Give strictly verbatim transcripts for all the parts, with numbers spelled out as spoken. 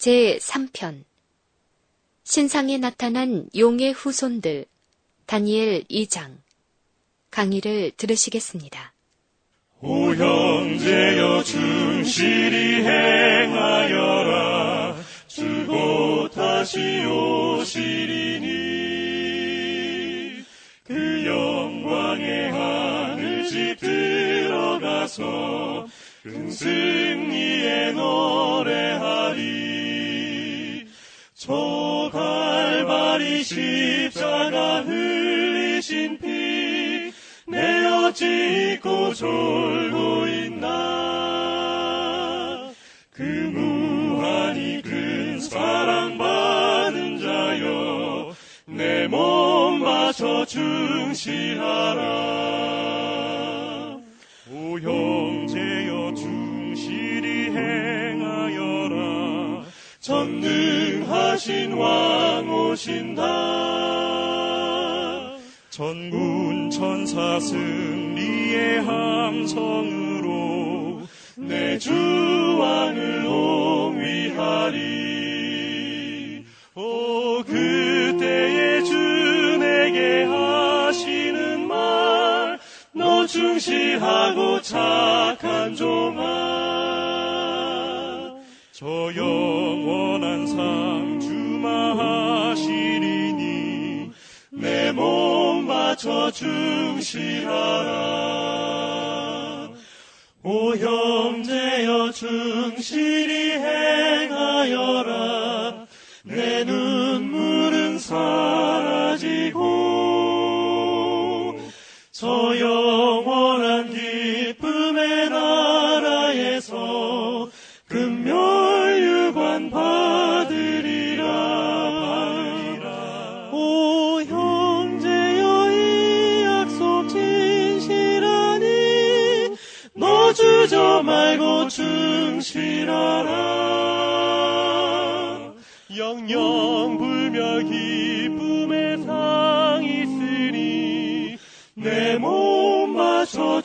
제삼 편 신상에 나타난 용의 후손들 다니엘 이 장 강의를 들으시겠습니다. 오 형제여 충실히 행하여라 주 곧 다시 오시리니 그 영광의 하늘집 들어가서 큰 승리에 노래하리. 저 갈바리 십자가 흘리신 피 내 어찌 잊고 졸고 있나. 그 무한히 큰 사랑받은 자여 내 몸 바쳐 충실하라. 오 형제여 충실히 행하여라 전능하신 왕 오신다. 전군 천사 승리의 함성으로 내 주 왕을 옹위하리. 오 그때에 주 내게 하시는 말 너 충실하고 착한 종아 저 영원한 상 주마하시리니 내 몸 바쳐 충실하라. 오 형제여 충실히 행하여라 내 눈물은 사라지고 저 영원한 기쁨의 나라에서 금멸유관 받으리라. 받으리라. 오 형제여 이 약속 진실하니 너 주저 말고 충실하라. 영영 불며 기쁨의 상 있으니 내 몸 바쳐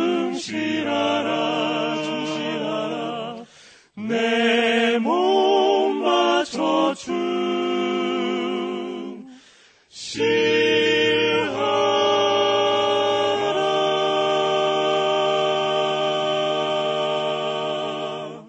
충실하라. 충실하라. 내 몸 바쳐 충실하라.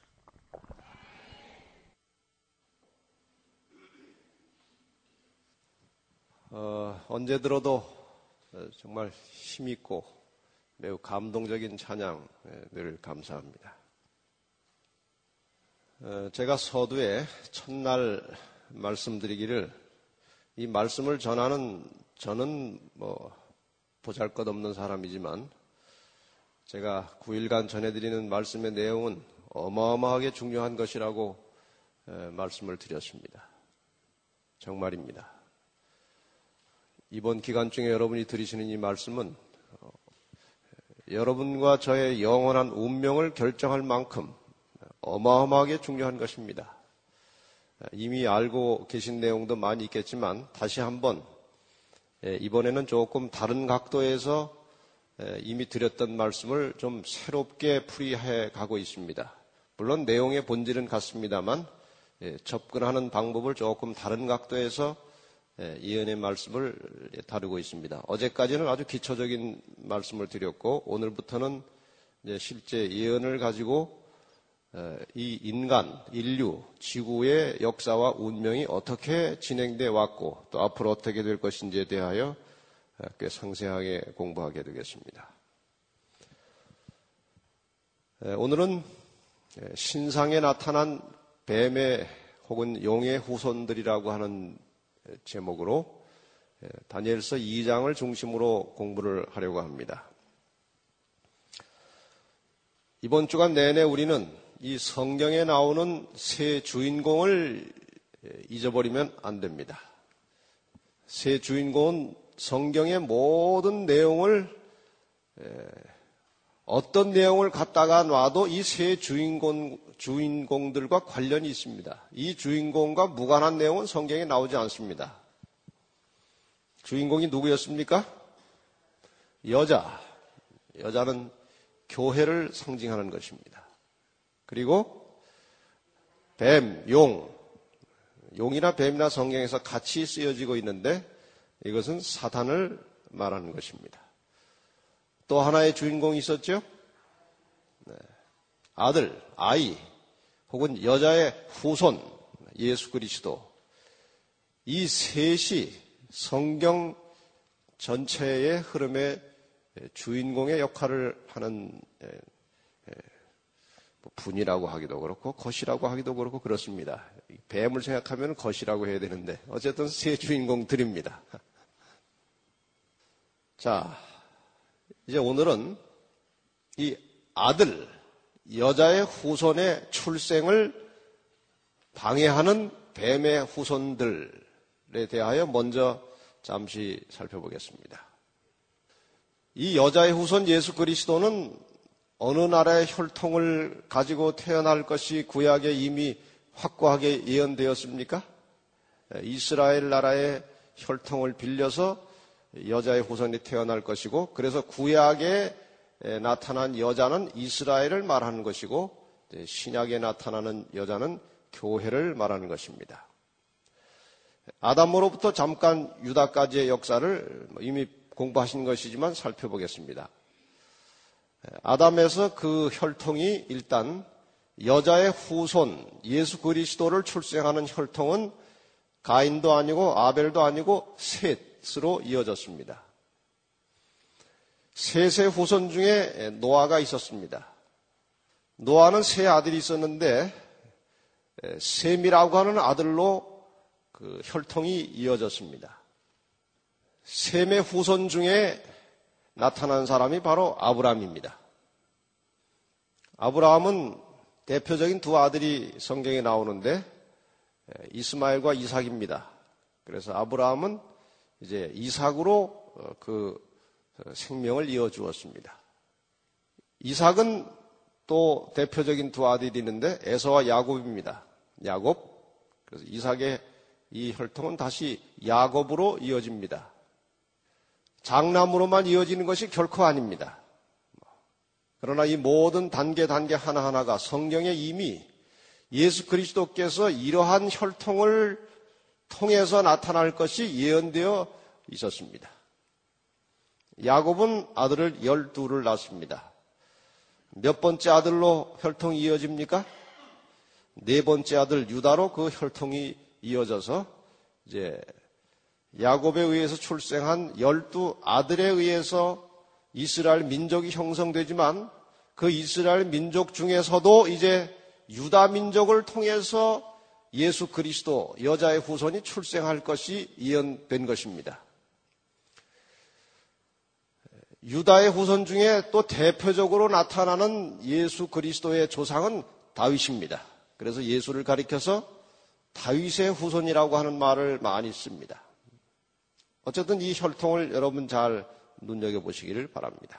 어, 언제 들어도 정말 힘있고 매우 감동적인 찬양 늘 감사합니다. 제가 서두에 첫날 말씀드리기를 이 말씀을 전하는 저는 뭐 보잘것없는 사람이지만 제가 구 일간 전해드리는 말씀의 내용은 어마어마하게 중요한 것이라고 말씀을 드렸습니다. 정말입니다. 이번 기간 중에 여러분이 들으시는 이 말씀은 여러분과 저의 영원한 운명을 결정할 만큼 어마어마하게 중요한 것입니다. 이미 알고 계신 내용도 많이 있겠지만 다시 한번 이번에는 조금 다른 각도에서 이미 드렸던 말씀을 좀 새롭게 풀이해 가고 있습니다. 물론 내용의 본질은 같습니다만 접근하는 방법을 조금 다른 각도에서 예언의 말씀을 다루고 있습니다. 어제까지는 아주 기초적인 말씀을 드렸고 오늘부터는 이제 실제 예언을 가지고 이 인간, 인류, 지구의 역사와 운명이 어떻게 진행돼 왔고 또 앞으로 어떻게 될 것인지에 대하여 꽤 상세하게 공부하게 되겠습니다. 오늘은 신상에 나타난 뱀의 혹은 용의 후손들이라고 하는 제목으로 다니엘서 이 장을 중심으로 공부를 하려고 합니다. 이번 주간 내내 우리는 이 성경에 나오는 세 주인공을 잊어버리면 안 됩니다. 세 주인공은 성경의 모든 내용을 어떤 내용을 갖다가 놔도 이 세 주인공, 주인공들과 관련이 있습니다. 이 주인공과 무관한 내용은 성경에 나오지 않습니다. 주인공이 누구였습니까? 여자. 여자는 교회를 상징하는 것입니다. 그리고 뱀, 용, 용이나 뱀이나 성경에서 같이 쓰여지고 있는데 이것은 사탄을 말하는 것입니다. 또 하나의 주인공이 있었죠? 네. 아들, 아이, 혹은 여자의 후손, 예수 그리스도. 이 셋이 성경 전체의 흐름의 주인공의 역할을 하는 분이라고 하기도 그렇고 것이라고 하기도 그렇고 그렇습니다. 뱀을 생각하면 것이라고 해야 되는데 어쨌든 세 주인공들입니다. 자, 이제 오늘은 이 아들, 여자의 후손의 출생을 방해하는 뱀의 후손들에 대하여 먼저 잠시 살펴보겠습니다. 이 여자의 후손 예수 그리스도는 어느 나라의 혈통을 가지고 태어날 것이 구약에 이미 확고하게 예언되었습니까? 이스라엘 나라의 혈통을 빌려서 여자의 후손이 태어날 것이고, 그래서 구약에 나타난 여자는 이스라엘을 말하는 것이고, 신약에 나타나는 여자는 교회를 말하는 것입니다. 아담으로부터 잠깐 유다까지의 역사를 이미 공부하신 것이지만 살펴보겠습니다. 아담에서 그 혈통이 일단 여자의 후손 예수 그리스도를 출생하는 혈통은 가인도 아니고 아벨도 아니고 셋으로 이어졌습니다. 셋의 후손 중에 노아가 있었습니다. 노아는 세 아들이 있었는데 셈이라고 하는 아들로 그 혈통이 이어졌습니다. 셈의 후손 중에 나타난 사람이 바로 아브라함입니다. 아브라함은 대표적인 두 아들이 성경에 나오는데 이스마엘과 이삭입니다. 그래서 아브라함은 이제 이삭으로 그 생명을 이어 주었습니다. 이삭은 또 대표적인 두 아들이 있는데 에서와 야곱입니다. 야곱. 그래서 이삭의 이 혈통은 다시 야곱으로 이어집니다. 장남으로만 이어지는 것이 결코 아닙니다. 그러나 이 모든 단계 단계 하나하나가 성경에 이미 예수 그리스도께서 이러한 혈통을 통해서 나타날 것이 예언되어 있었습니다. 야곱은 아들을 열두를 낳습니다. 몇 번째 아들로 혈통이 이어집니까? 네 번째 아들 유다로 그 혈통이 이어져서 이제 야곱에 의해서 출생한 열두 아들에 의해서 이스라엘 민족이 형성되지만 그 이스라엘 민족 중에서도 이제 유다 민족을 통해서 예수 그리스도 여자의 후손이 출생할 것이 예언된 것입니다. 유다의 후손 중에 또 대표적으로 나타나는 예수 그리스도의 조상은 다윗입니다. 그래서 예수를 가리켜서 다윗의 후손이라고 하는 말을 많이 씁니다. 어쨌든 이 혈통을 여러분 잘 눈여겨보시기를 바랍니다.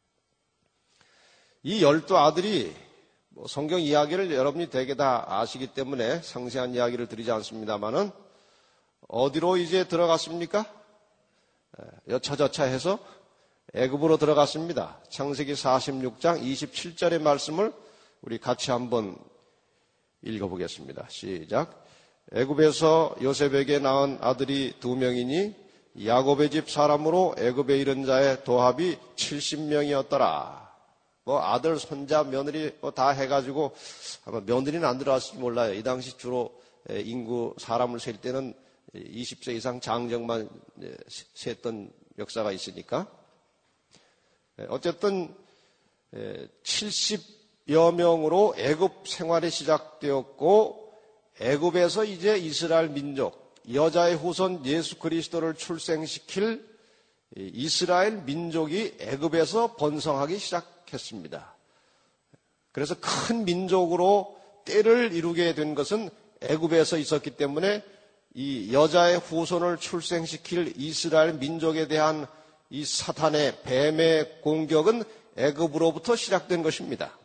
이 열두 아들이 뭐 성경 이야기를 여러분이 대개 다 아시기 때문에 상세한 이야기를 드리지 않습니다만은 어디로 이제 들어갔습니까? 여차저차 해서 애굽으로 들어갔습니다. 창세기 사십육 장 이십칠 절의 말씀을 우리 같이 한번 읽어보겠습니다. 시작. 애굽에서 요셉에게 낳은 아들이 두 명이니 야곱의 집 사람으로 애굽에 이른 자의 도합이 칠십 명이었더라. 뭐 아들, 손자, 며느리 뭐 다 해가지고 아마 며느리는 안 들어갔을지 몰라요. 이 당시 주로 인구 사람을 셀 때는 이십 세 이상 장정만 셌던 역사가 있으니까. 어쨌든 칠십여 명으로 애굽 생활이 시작되었고 애굽에서 이제 이스라엘 민족 여자의 후손 예수 그리스도를 출생시킬 이스라엘 민족이 애굽에서 번성하기 시작했습니다. 그래서 큰 민족으로 때를 이루게 된 것은 애굽에서 있었기 때문에 이 여자의 후손을 출생시킬 이스라엘 민족에 대한 이 사탄의 뱀의 공격은 애굽으로부터 시작된 것입니다.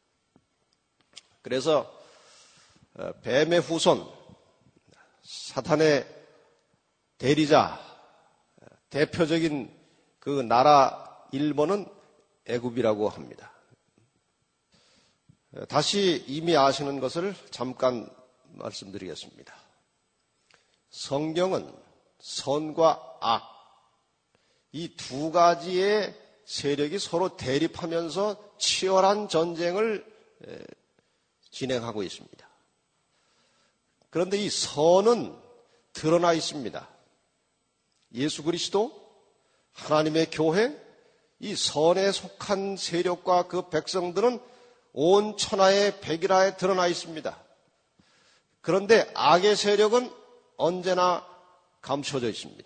그래서 뱀의 후손, 사탄의 대리자, 대표적인 그 나라 일 번은 애굽이라고 합니다. 다시 이미 아시는 것을 잠깐 말씀드리겠습니다. 성경은 선과 악, 이 두 가지의 세력이 서로 대립하면서 치열한 전쟁을 진행하고 있습니다. 그런데 이 선은 드러나 있습니다. 예수 그리스도, 하나님의 교회, 이 선에 속한 세력과 그 백성들은 온 천하의 백일하에 드러나 있습니다. 그런데 악의 세력은 언제나 감춰져 있습니다.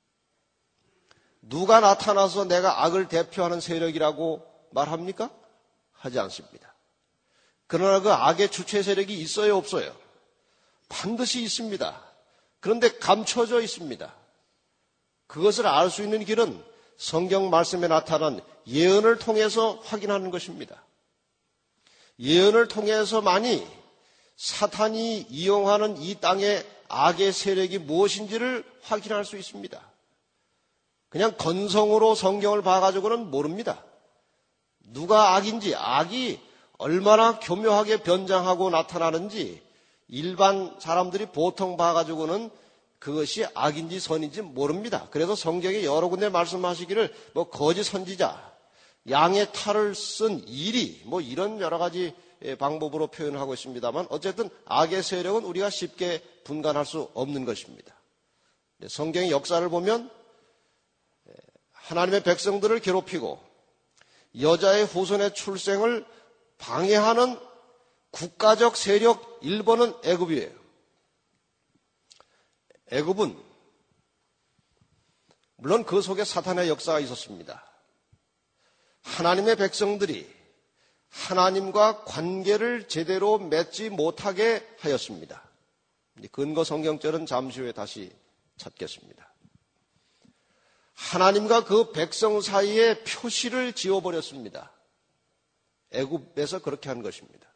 누가 나타나서 내가 악을 대표하는 세력이라고 말합니까? 하지 않습니다. 그러나 그 악의 주체 세력이 있어요, 없어요? 반드시 있습니다. 그런데 감춰져 있습니다. 그것을 알 수 있는 길은 성경 말씀에 나타난 예언을 통해서 확인하는 것입니다. 예언을 통해서만이 사탄이 이용하는 이 땅의 악의 세력이 무엇인지를 확인할 수 있습니다. 그냥 건성으로 성경을 봐가지고는 모릅니다. 누가 악인지, 악이 얼마나 교묘하게 변장하고 나타나는지 일반 사람들이 보통 봐가지고는 그것이 악인지 선인지 모릅니다. 그래서 성경에 여러 군데 말씀하시기를 뭐 거짓 선지자, 양의 탈을 쓴 이리, 뭐 이런 여러 가지 방법으로 표현하고 있습니다만 어쨌든 악의 세력은 우리가 쉽게 분간할 수 없는 것입니다. 성경의 역사를 보면 하나님의 백성들을 괴롭히고 여자의 후손의 출생을 방해하는 국가적 세력 일 번은 애굽이에요. 애굽은 물론 그 속에 사탄의 역사가 있었습니다. 하나님의 백성들이 하나님과 관계를 제대로 맺지 못하게 하였습니다. 근거 성경절은 잠시 후에 다시 찾겠습니다. 하나님과 그 백성 사이에 표시를 지어버렸습니다. 애굽에서 그렇게 한 것입니다.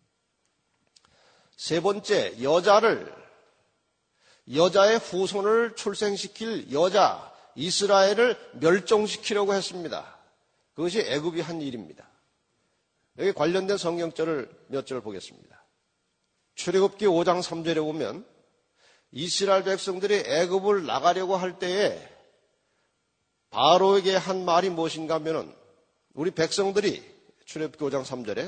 세 번째, 여자를 여자의 후손을 출생시킬 여자 이스라엘을 멸종시키려고 했습니다. 그것이 애굽이 한 일입니다. 여기 관련된 성경절을 몇 절 보겠습니다. 출애굽기 오 장 삼 절에 보면 이스라엘 백성들이 애굽을 나가려고 할 때에 바로에게 한 말이 무엇인가 하면은 우리 백성들이 출애굽기 오 장 삼 절에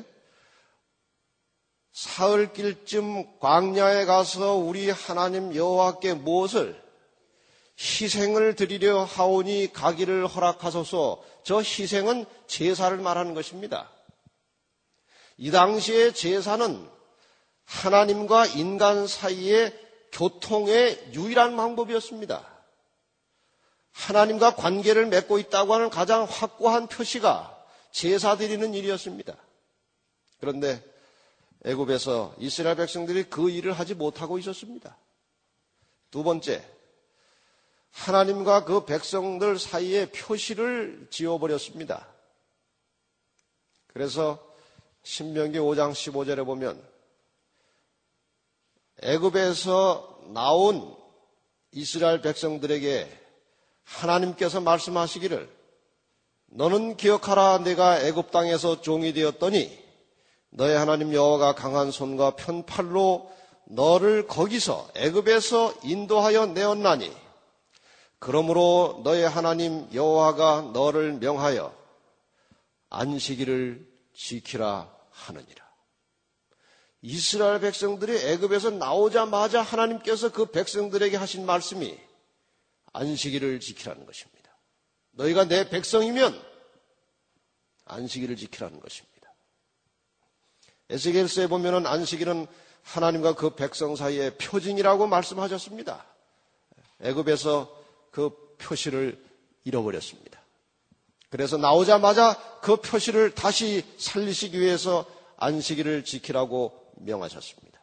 사흘길쯤 광야에 가서 우리 하나님 여호와께 무엇을 희생을 드리려 하오니 가기를 허락하소서. 저 희생은 제사를 말하는 것입니다. 이 당시의 제사는 하나님과 인간 사이의 교통의 유일한 방법이었습니다. 하나님과 관계를 맺고 있다고 하는 가장 확고한 표시가 제사 드리는 일이었습니다. 그런데 애굽에서 이스라엘 백성들이 그 일을 하지 못하고 있었습니다. 두 번째, 하나님과 그 백성들 사이에 표시를 지어버렸습니다. 그래서 신명기 오 장 십오 절에 보면 애굽에서 나온 이스라엘 백성들에게 하나님께서 말씀하시기를 너는 기억하라 내가 애굽 땅에서 종이 되었더니 너의 하나님 여호와가 강한 손과 편팔로 너를 거기서 애굽에서 인도하여 내었나니 그러므로 너의 하나님 여호와가 너를 명하여 안식일을 지키라 하느니라. 이스라엘 백성들이 애굽에서 나오자마자 하나님께서 그 백성들에게 하신 말씀이 안식일을 지키라는 것입니다. 너희가 내 백성이면 안식일을 지키라는 것입니다. 에스겔서에 보면은 안식일은 하나님과 그 백성 사이의 표징이라고 말씀하셨습니다. 애굽에서 그 표시를 잃어버렸습니다. 그래서 나오자마자 그 표시를 다시 살리시기 위해서 안식일을 지키라고 명하셨습니다.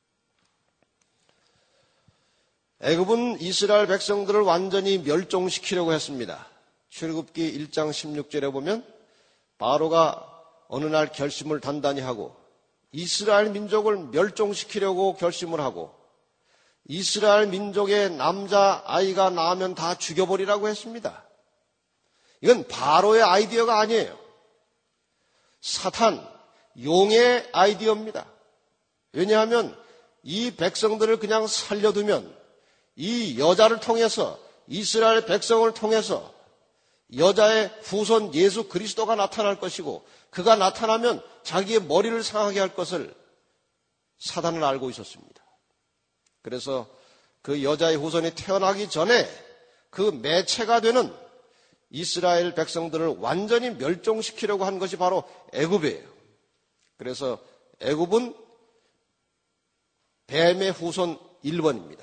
애굽은 이스라엘 백성들을 완전히 멸종시키려고 했습니다. 출애굽기 일 장 십육 절에 보면 바로가 어느 날 결심을 단단히 하고 이스라엘 민족을 멸종시키려고 결심을 하고 이스라엘 민족의 남자 아이가 낳으면 다 죽여버리라고 했습니다. 이건 바로의 아이디어가 아니에요. 사탄, 용의 아이디어입니다. 왜냐하면 이 백성들을 그냥 살려두면 이 여자를 통해서, 이스라엘 백성을 통해서 여자의 후손 예수 그리스도가 나타날 것이고, 그가 나타나면 자기의 머리를 상하게 할 것을 사단은 알고 있었습니다. 그래서 그 여자의 후손이 태어나기 전에 그 매체가 되는 이스라엘 백성들을 완전히 멸종시키려고 한 것이 바로 애굽이에요. 그래서 애굽은 뱀의 후손 일 번입니다.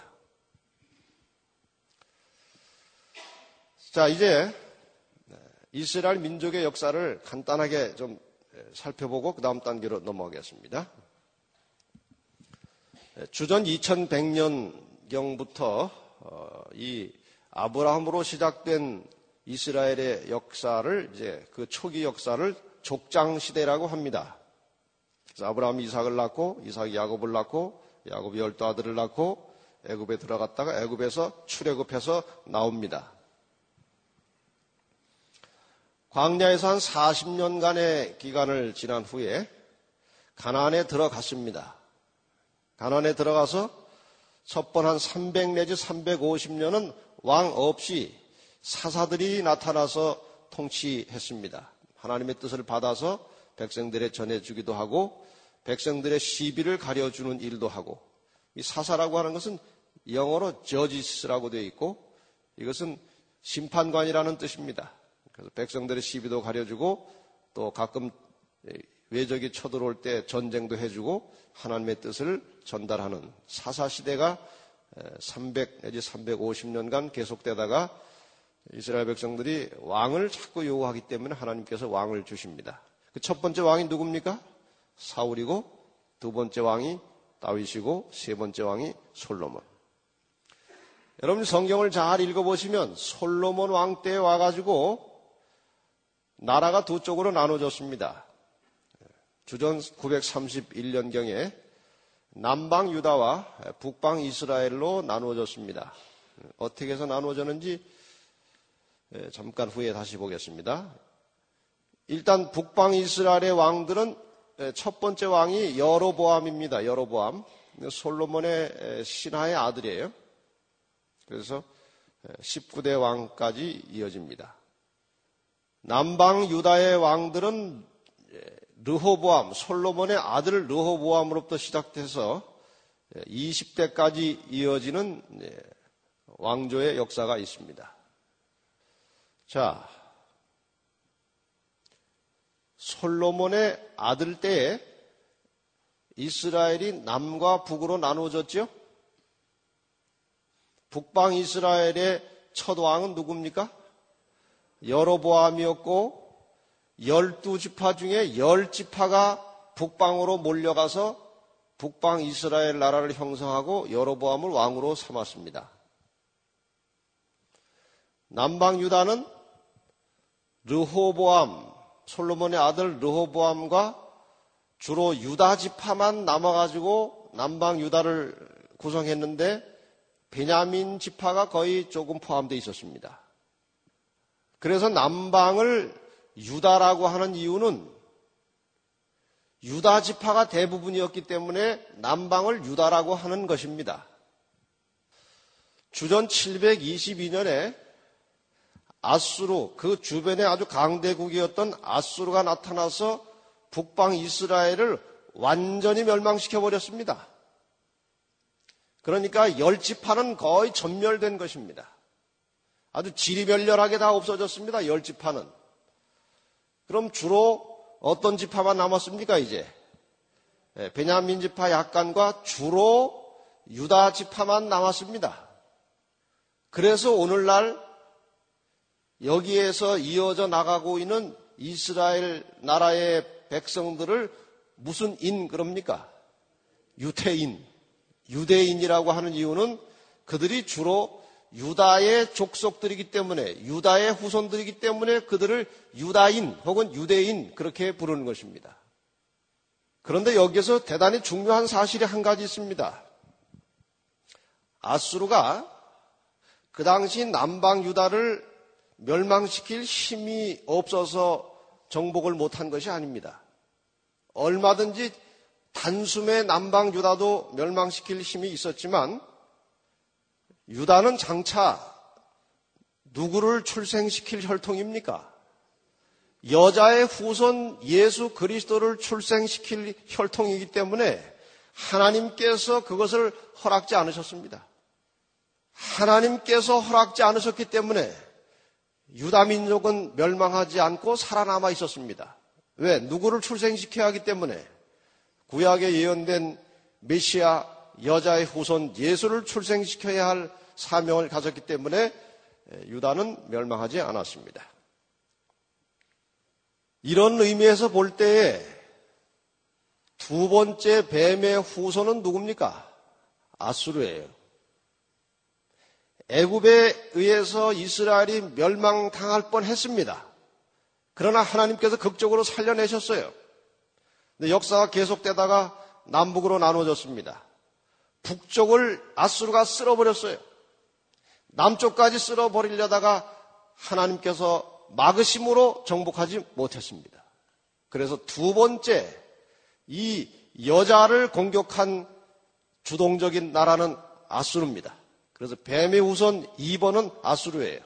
자, 이제 이스라엘 민족의 역사를 간단하게 좀 살펴보고 그 다음 단계로 넘어가겠습니다. 주전 이천백 년경부터 이 아브라함으로 시작된 이스라엘의 역사를, 이제 그 초기 역사를 족장 시대라고 합니다. 그래서 아브라함이 이삭을 낳고, 이삭이 야곱을 낳고, 야곱이 열두 아들을 낳고 애굽에 들어갔다가 애굽에서 출애굽해서 나옵니다. 광야에서 한 사십 년간의 기간을 지난 후에 가나안에 들어갔습니다. 가나안에 들어가서 첫 번 한 삼백 내지 삼백오십 년은 왕 없이 사사들이 나타나서 통치했습니다. 하나님의 뜻을 받아서 백성들에 전해주기도 하고 백성들의 시비를 가려주는 일도 하고, 이 사사라고 하는 것은 영어로 저지스라고 되어 있고 이것은 심판관이라는 뜻입니다. 그래서 백성들의 시비도 가려주고 또 가끔 외적이 쳐들어올 때 전쟁도 해주고 하나님의 뜻을 전달하는 사사시대가 삼백 내지 삼백오십 년간 계속되다가 이스라엘 백성들이 왕을 자꾸 요구하기 때문에 하나님께서 왕을 주십니다. 그 첫 번째 왕이 누굽니까? 사울이고, 두 번째 왕이 다윗이고, 세 번째 왕이 솔로몬. 여러분 성경을 잘 읽어보시면 솔로몬 왕 때에 와가지고 나라가 두 쪽으로 나눠졌습니다. 주전 구백삼십일 년경에 남방 유다와 북방 이스라엘로 나누어졌습니다. 어떻게 해서 나누어졌는지 잠깐 후에 다시 보겠습니다. 일단 북방 이스라엘의 왕들은 첫 번째 왕이 여로보암입니다. 여로보암. 솔로몬의 신하의 아들이에요. 그래서 십구 대 왕까지 이어집니다. 남방 유다의 왕들은 르호보암, 솔로몬의 아들 르호보암으로부터 시작돼서 이십 대까지 이어지는 왕조의 역사가 있습니다. 자, 솔로몬의 아들 때에 이스라엘이 남과 북으로 나누어졌죠? 북방 이스라엘의 첫 왕은 누굽니까? 여로보암이었고 열두 지파 중에 열 지파가 북방으로 몰려가서 북방 이스라엘 나라를 형성하고 여로보암을 왕으로 삼았습니다. 남방 유다는 르호보암, 솔로몬의 아들 르호보암과 주로 유다 지파만 남아가지고 남방 유다를 구성했는데 베냐민 지파가 거의 조금 포함되어 있었습니다. 그래서 남방을 유다라고 하는 이유는 유다 지파가 대부분이었기 때문에 남방을 유다라고 하는 것입니다. 주전 칠백이십이 년에 아수르, 그 주변에 아주 강대국이었던 아수르가 나타나서 북방 이스라엘을 완전히 멸망시켜버렸습니다. 그러니까 열 지파는 거의 전멸된 것입니다. 아주 지리멸렬하게 다 없어졌습니다. 열 지파는. 그럼 주로 어떤 지파만 남았습니까, 이제? 베냐민 지파 약간과 주로 유다 지파만 남았습니다. 그래서 오늘날 여기에서 이어져 나가고 있는 이스라엘 나라의 백성들을 무슨 인 그럽니까? 유태인, 유대인이라고 하는 이유는 그들이 주로 유다의 족속들이기 때문에, 유다의 후손들이기 때문에 그들을 유다인 혹은 유대인 그렇게 부르는 것입니다. 그런데 여기에서 대단히 중요한 사실이 한 가지 있습니다. 아수르가 그 당시 남방 유다를 멸망시킬 힘이 없어서 정복을 못한 것이 아닙니다. 얼마든지 단숨에 남방 유다도 멸망시킬 힘이 있었지만 유다는 장차 누구를 출생시킬 혈통입니까? 여자의 후손 예수 그리스도를 출생시킬 혈통이기 때문에 하나님께서 그것을 허락지 않으셨습니다. 하나님께서 허락지 않으셨기 때문에 유다 민족은 멸망하지 않고 살아남아 있었습니다. 왜? 누구를 출생시켜야 하기 때문에 구약에 예언된 메시아 여자의 후손 예수를 출생시켜야 할 사명을 가졌기 때문에 유다는 멸망하지 않았습니다. 이런 의미에서 볼 때에 두 번째 뱀의 후손은 누굽니까? 아수르예요. 애굽에 의해서 이스라엘이 멸망당할 뻔했습니다. 그러나 하나님께서 극적으로 살려내셨어요. 근데 역사가 계속되다가 남북으로 나눠졌습니다. 북쪽을 아수르가 쓸어버렸어요. 남쪽까지 쓸어버리려다가 하나님께서 막으심으로 정복하지 못했습니다. 그래서 두 번째 이 여자를 공격한 주동적인 나라는 아수르입니다. 그래서 뱀의 후손 이 번은 아수르예요.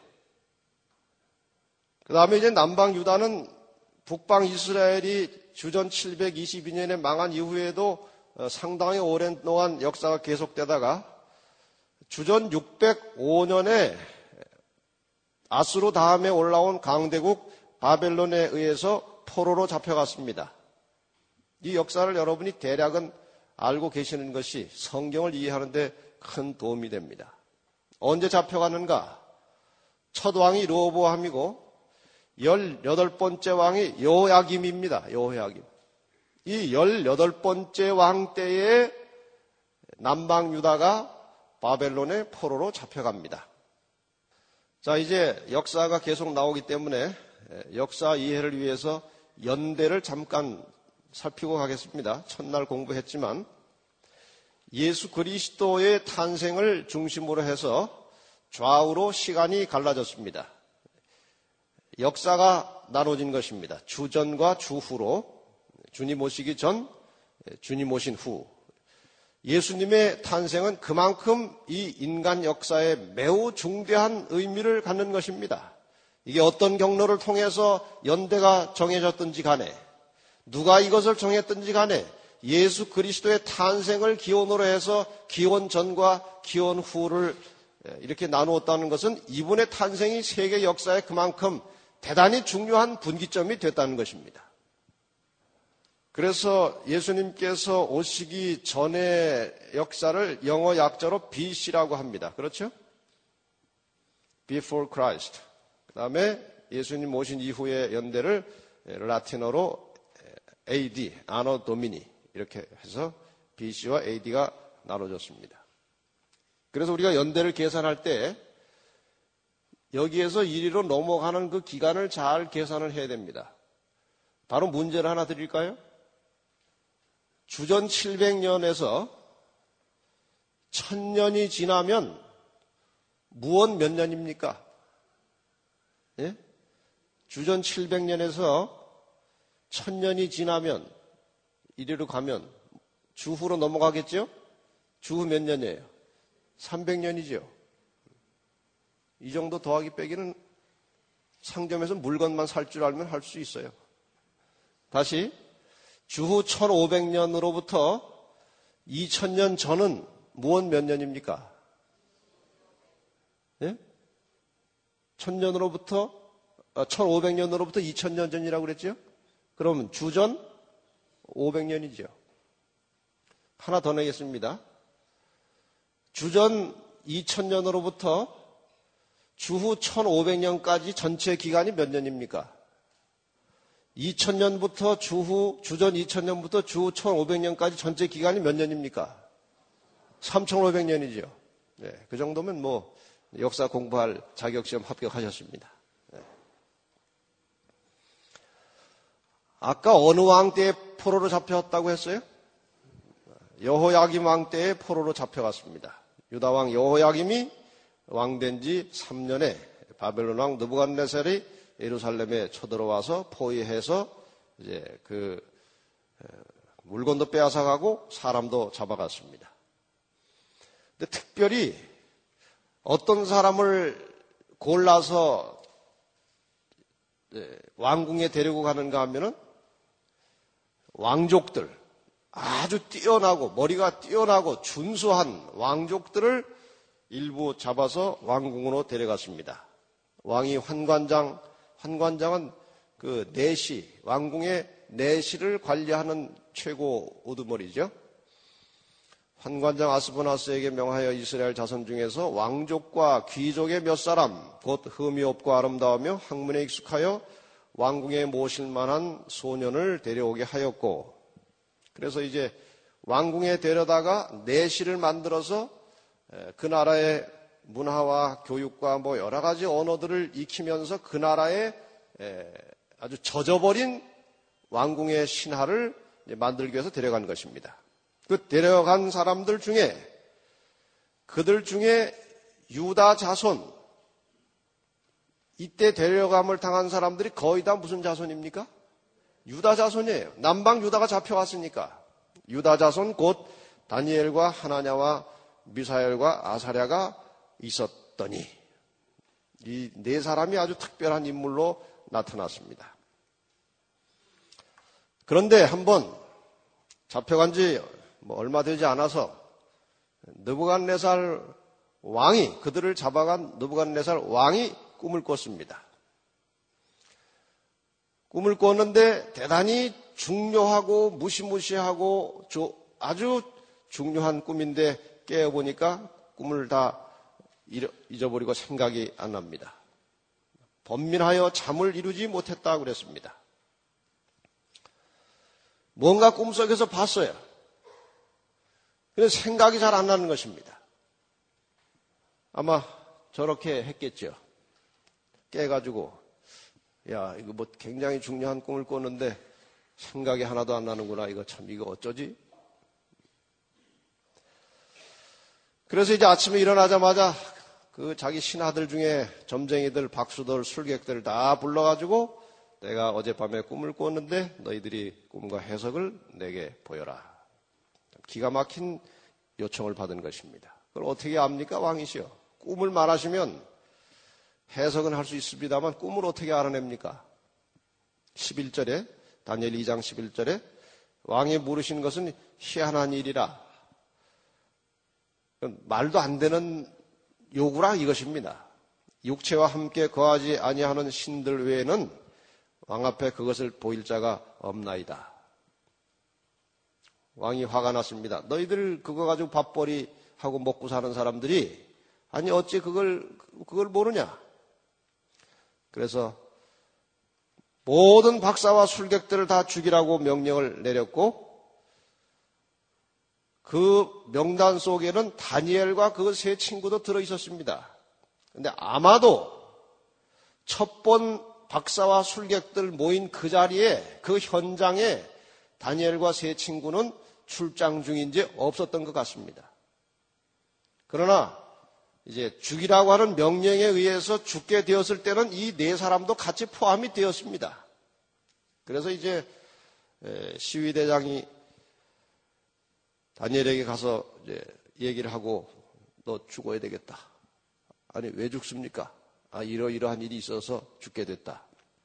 그 다음에 이제 남방 유다는 북방 이스라엘이 주전 칠백이십이 년에 망한 이후에도 상당히 오랜 동안 역사가 계속되다가 주전 육백오 년에 아수르 다음에 올라온 강대국 바벨론에 의해서 포로로 잡혀갔습니다. 이 역사를 여러분이 대략은 알고 계시는 것이 성경을 이해하는 데 큰 도움이 됩니다. 언제 잡혀갔는가? 첫 왕이 르호보암이고 열여덟 번째 왕이 여호야김입니다. 여호야김. 이 열여덟 번째 왕 때에 남방 유다가 바벨론의 포로로 잡혀갑니다. 자, 이제 역사가 계속 나오기 때문에 역사 이해를 위해서 연대를 잠깐 살피고 가겠습니다. 첫날 공부했지만 예수 그리스도의 탄생을 중심으로 해서 좌우로 시간이 갈라졌습니다. 역사가 나눠진 것입니다. 주전과 주후로 주님 오시기 전, 주님 오신 후. 예수님의 탄생은 그만큼 이 인간 역사에 매우 중대한 의미를 갖는 것입니다. 이게 어떤 경로를 통해서 연대가 정해졌든지 간에 누가 이것을 정했든지 간에 예수 그리스도의 탄생을 기원으로 해서 기원 전과 기원 후를 이렇게 나누었다는 것은 이분의 탄생이 세계 역사에 그만큼 대단히 중요한 분기점이 됐다는 것입니다. 그래서 예수님께서 오시기 전의 역사를 영어 약자로 비씨라고 합니다. 그렇죠? Before Christ. 그 다음에 예수님 오신 이후의 연대를 라틴어로 에이디, 아노 도미니 이렇게 해서 비씨와 에이디가 나눠졌습니다. 그래서 우리가 연대를 계산할 때 여기에서 이리로 넘어가는 그 기간을 잘 계산을 해야 됩니다. 바로 문제를 하나 드릴까요? 주전 칠백 년에서 천 년이 지나면 무엇 몇 년입니까? 예? 주전 칠백 년에서 천 년이 지나면 이리로 가면 주후로 넘어가겠죠? 주후 몇 년이에요? 삼백 년이죠. 이 정도 더하기 빼기는 상점에서 물건만 살 줄 알면 할 수 있어요. 다시 주후 천오백 년으로부터 이천 년 전은 무엇 몇 년입니까? 예? 천 년으로부터 아, 천오백 년으로부터 이천 년 전이라고 그랬죠? 그러면 주전 오백 년이죠. 하나 더 내겠습니다. 주전 이천 년으로부터 주후 천오백 년까지 전체 기간이 몇 년입니까? 이천 년부터 주후, 주전 이천 년부터 주후 천오백 년까지 전체 기간이 몇 년입니까? 삼천오백 년이죠. 네, 그 정도면 뭐 역사 공부할 자격시험 합격하셨습니다. 네. 아까 어느 왕 때에 포로로 잡혀왔다고 했어요? 여호야김 왕 때에 포로로 잡혀갔습니다. 유다 왕 여호야김이 왕된 지 삼 년에 바벨론 왕 느부갓네살이 예루살렘에 쳐들어와서 포위해서 이제 그 물건도 빼앗아가고 사람도 잡아갔습니다. 근데 특별히 어떤 사람을 골라서 왕궁에 데리고 가는가 하면은 왕족들, 아주 뛰어나고 머리가 뛰어나고 준수한 왕족들을 일부 잡아서 왕궁으로 데려갔습니다. 왕이 환관장, 환관장은 그 내시, 왕궁의 내시를 관리하는 최고 우두머리죠. 환관장 아스보나스에게 명하여 이스라엘 자손 중에서 왕족과 귀족의 몇 사람, 곧 흠이 없고 아름다우며 학문에 익숙하여 왕궁에 모실 만한 소년을 데려오게 하였고, 그래서 이제 왕궁에 데려다가 내시를 만들어서 그 나라의 문화와 교육과 뭐 여러 가지 언어들을 익히면서 그 나라의 아주 젖어버린 왕궁의 신하를 만들기 위해서 데려간 것입니다. 그 데려간 사람들 중에 그들 중에 유다 자손, 이때 데려감을 당한 사람들이 거의 다 무슨 자손입니까? 유다 자손이에요. 남방 유다가 잡혀왔으니까. 유다 자손 곧 다니엘과 하나냐와 미사엘과 아사랴가 있었더니 이 네 사람이 아주 특별한 인물로 나타났습니다. 그런데 한번 잡혀간 지 뭐 얼마 되지 않아서 느부갓네살 왕이, 그들을 잡아간 느부갓네살 왕이 꿈을 꿨습니다. 꿈을 꿨는데 대단히 중요하고 무시무시하고 아주 중요한 꿈인데 깨어보니까 꿈을 다 잊어버리고 생각이 안 납니다. 번민하여 잠을 이루지 못했다고 그랬습니다. 뭔가 꿈속에서 봤어요. 그래서 생각이 잘 안 나는 것입니다. 아마 저렇게 했겠죠. 깨가지고 야, 이거 뭐 굉장히 중요한 꿈을 꿨는데 생각이 하나도 안 나는구나. 이거 참, 이거 어쩌지? 그래서 이제 아침에 일어나자마자 그 자기 신하들 중에 점쟁이들, 박수들, 술객들 다 불러가지고 내가 어젯밤에 꿈을 꿨는데 너희들이 꿈과 해석을 내게 보여라. 기가 막힌 요청을 받은 것입니다. 그걸 어떻게 압니까? 왕이시여. 꿈을 말하시면 해석은 할 수 있습니다만 꿈을 어떻게 알아냅니까? 십일 절에, 다니엘 이 장 십일 절에 왕이 물으신 것은 희한한 일이라. 말도 안 되는 요구라 이것입니다. 육체와 함께 거하지 아니하는 신들 외에는 왕 앞에 그것을 보일 자가 없나이다. 왕이 화가 났습니다. 너희들 그거 가지고 밥벌이 하고 먹고 사는 사람들이 아니 어찌 그걸 그걸 모르냐? 그래서 모든 박사와 술객들을 다 죽이라고 명령을 내렸고 그 명단 속에는 다니엘과 그 세 친구도 들어 있었습니다. 그런데 아마도 첫 번 박사와 술객들 모인 그 자리에, 그 현장에 다니엘과 세 친구는 출장 중인지 없었던 것 같습니다. 그러나 이제 죽이라고 하는 명령에 의해서 죽게 되었을 때는 이 네 사람도 같이 포함이 되었습니다. 그래서 이제 시위대장이 다니엘에게 가서 이제 얘기를 하고 너 죽어야 되겠다. 아니 왜 죽습니까? 아 이러이러한 일이 있어서 죽게 됐다.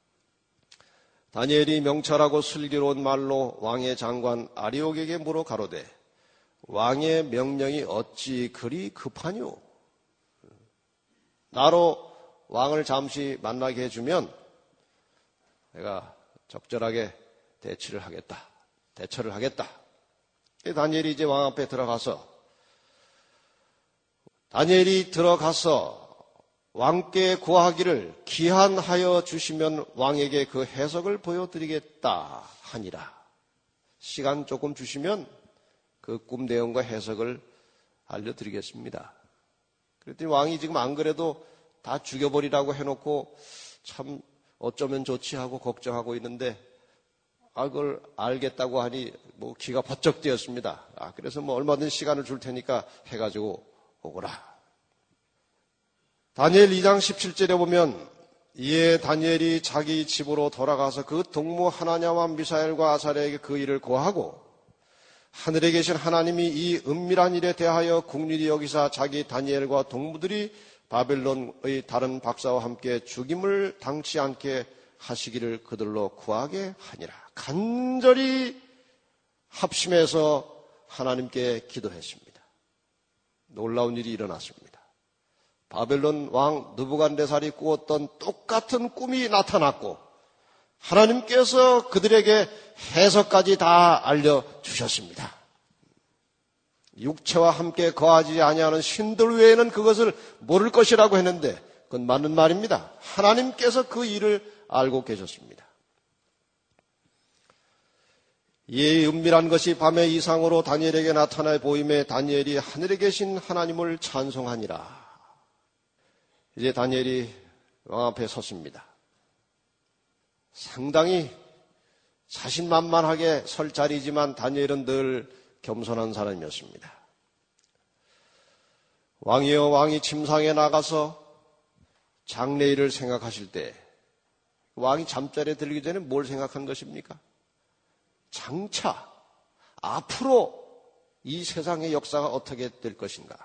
다니엘이 명철하고 슬기로운 말로 왕의 장관 아리옥에게 물어 가로되 왕의 명령이 어찌 그리 급하뇨? 나로 왕을 잠시 만나게 해주면 내가 적절하게 대치를 하겠다. 대처를 하겠다. 다니엘이 이제 왕 앞에 들어가서 다니엘이 들어가서 왕께 구하기를 기한하여 주시면 왕에게 그 해석을 보여드리겠다 하니라. 시간 조금 주시면 그 꿈 내용과 해석을 알려드리겠습니다. 그랬더니 왕이 지금 안 그래도 다 죽여버리라고 해놓고 참 어쩌면 좋지 하고 걱정하고 있는데 아, 그걸 알겠다고 하니 뭐 기가 번쩍 뛰었습니다. 아, 그래서 뭐 얼마든 시간을 줄 테니까 해가지고 오거라. 다니엘 이 장 십칠 절에 보면 이에 다니엘이 자기 집으로 돌아가서 그 동무 하나냐와 미사엘과 아사랴에게 그 일을 고하고 하늘에 계신 하나님이 이 은밀한 일에 대하여 긍휼히 여기사 자기 다니엘과 동무들이 바벨론의 다른 박사와 함께 죽임을 당치 않게 하시기를 그들로 구하게 하니라. 간절히 합심해서 하나님께 기도했습니다. 놀라운 일이 일어났습니다. 바벨론 왕 느부갓네살이 꾸었던 똑같은 꿈이 나타났고 하나님께서 그들에게 해석까지 다 알려주셨습니다. 육체와 함께 거하지 아니하는 신들 외에는 그것을 모를 것이라고 했는데 그건 맞는 말입니다. 하나님께서 그 일을 알고 계셨습니다. 이 은밀한 것이 밤의 이상으로 다니엘에게 나타나 보임에 다니엘이 하늘에 계신 하나님을 찬송하니라. 이제 다니엘이 왕 앞에 섰습니다. 상당히 자신만만하게 설 자리지만 다니엘은 늘 겸손한 사람이었습니다. 왕이여, 왕이 침상에 나가서 장래일을 생각하실 때 왕이 잠자리에 들기 전에 뭘 생각한 것입니까? 장차 앞으로 이 세상의 역사가 어떻게 될 것인가?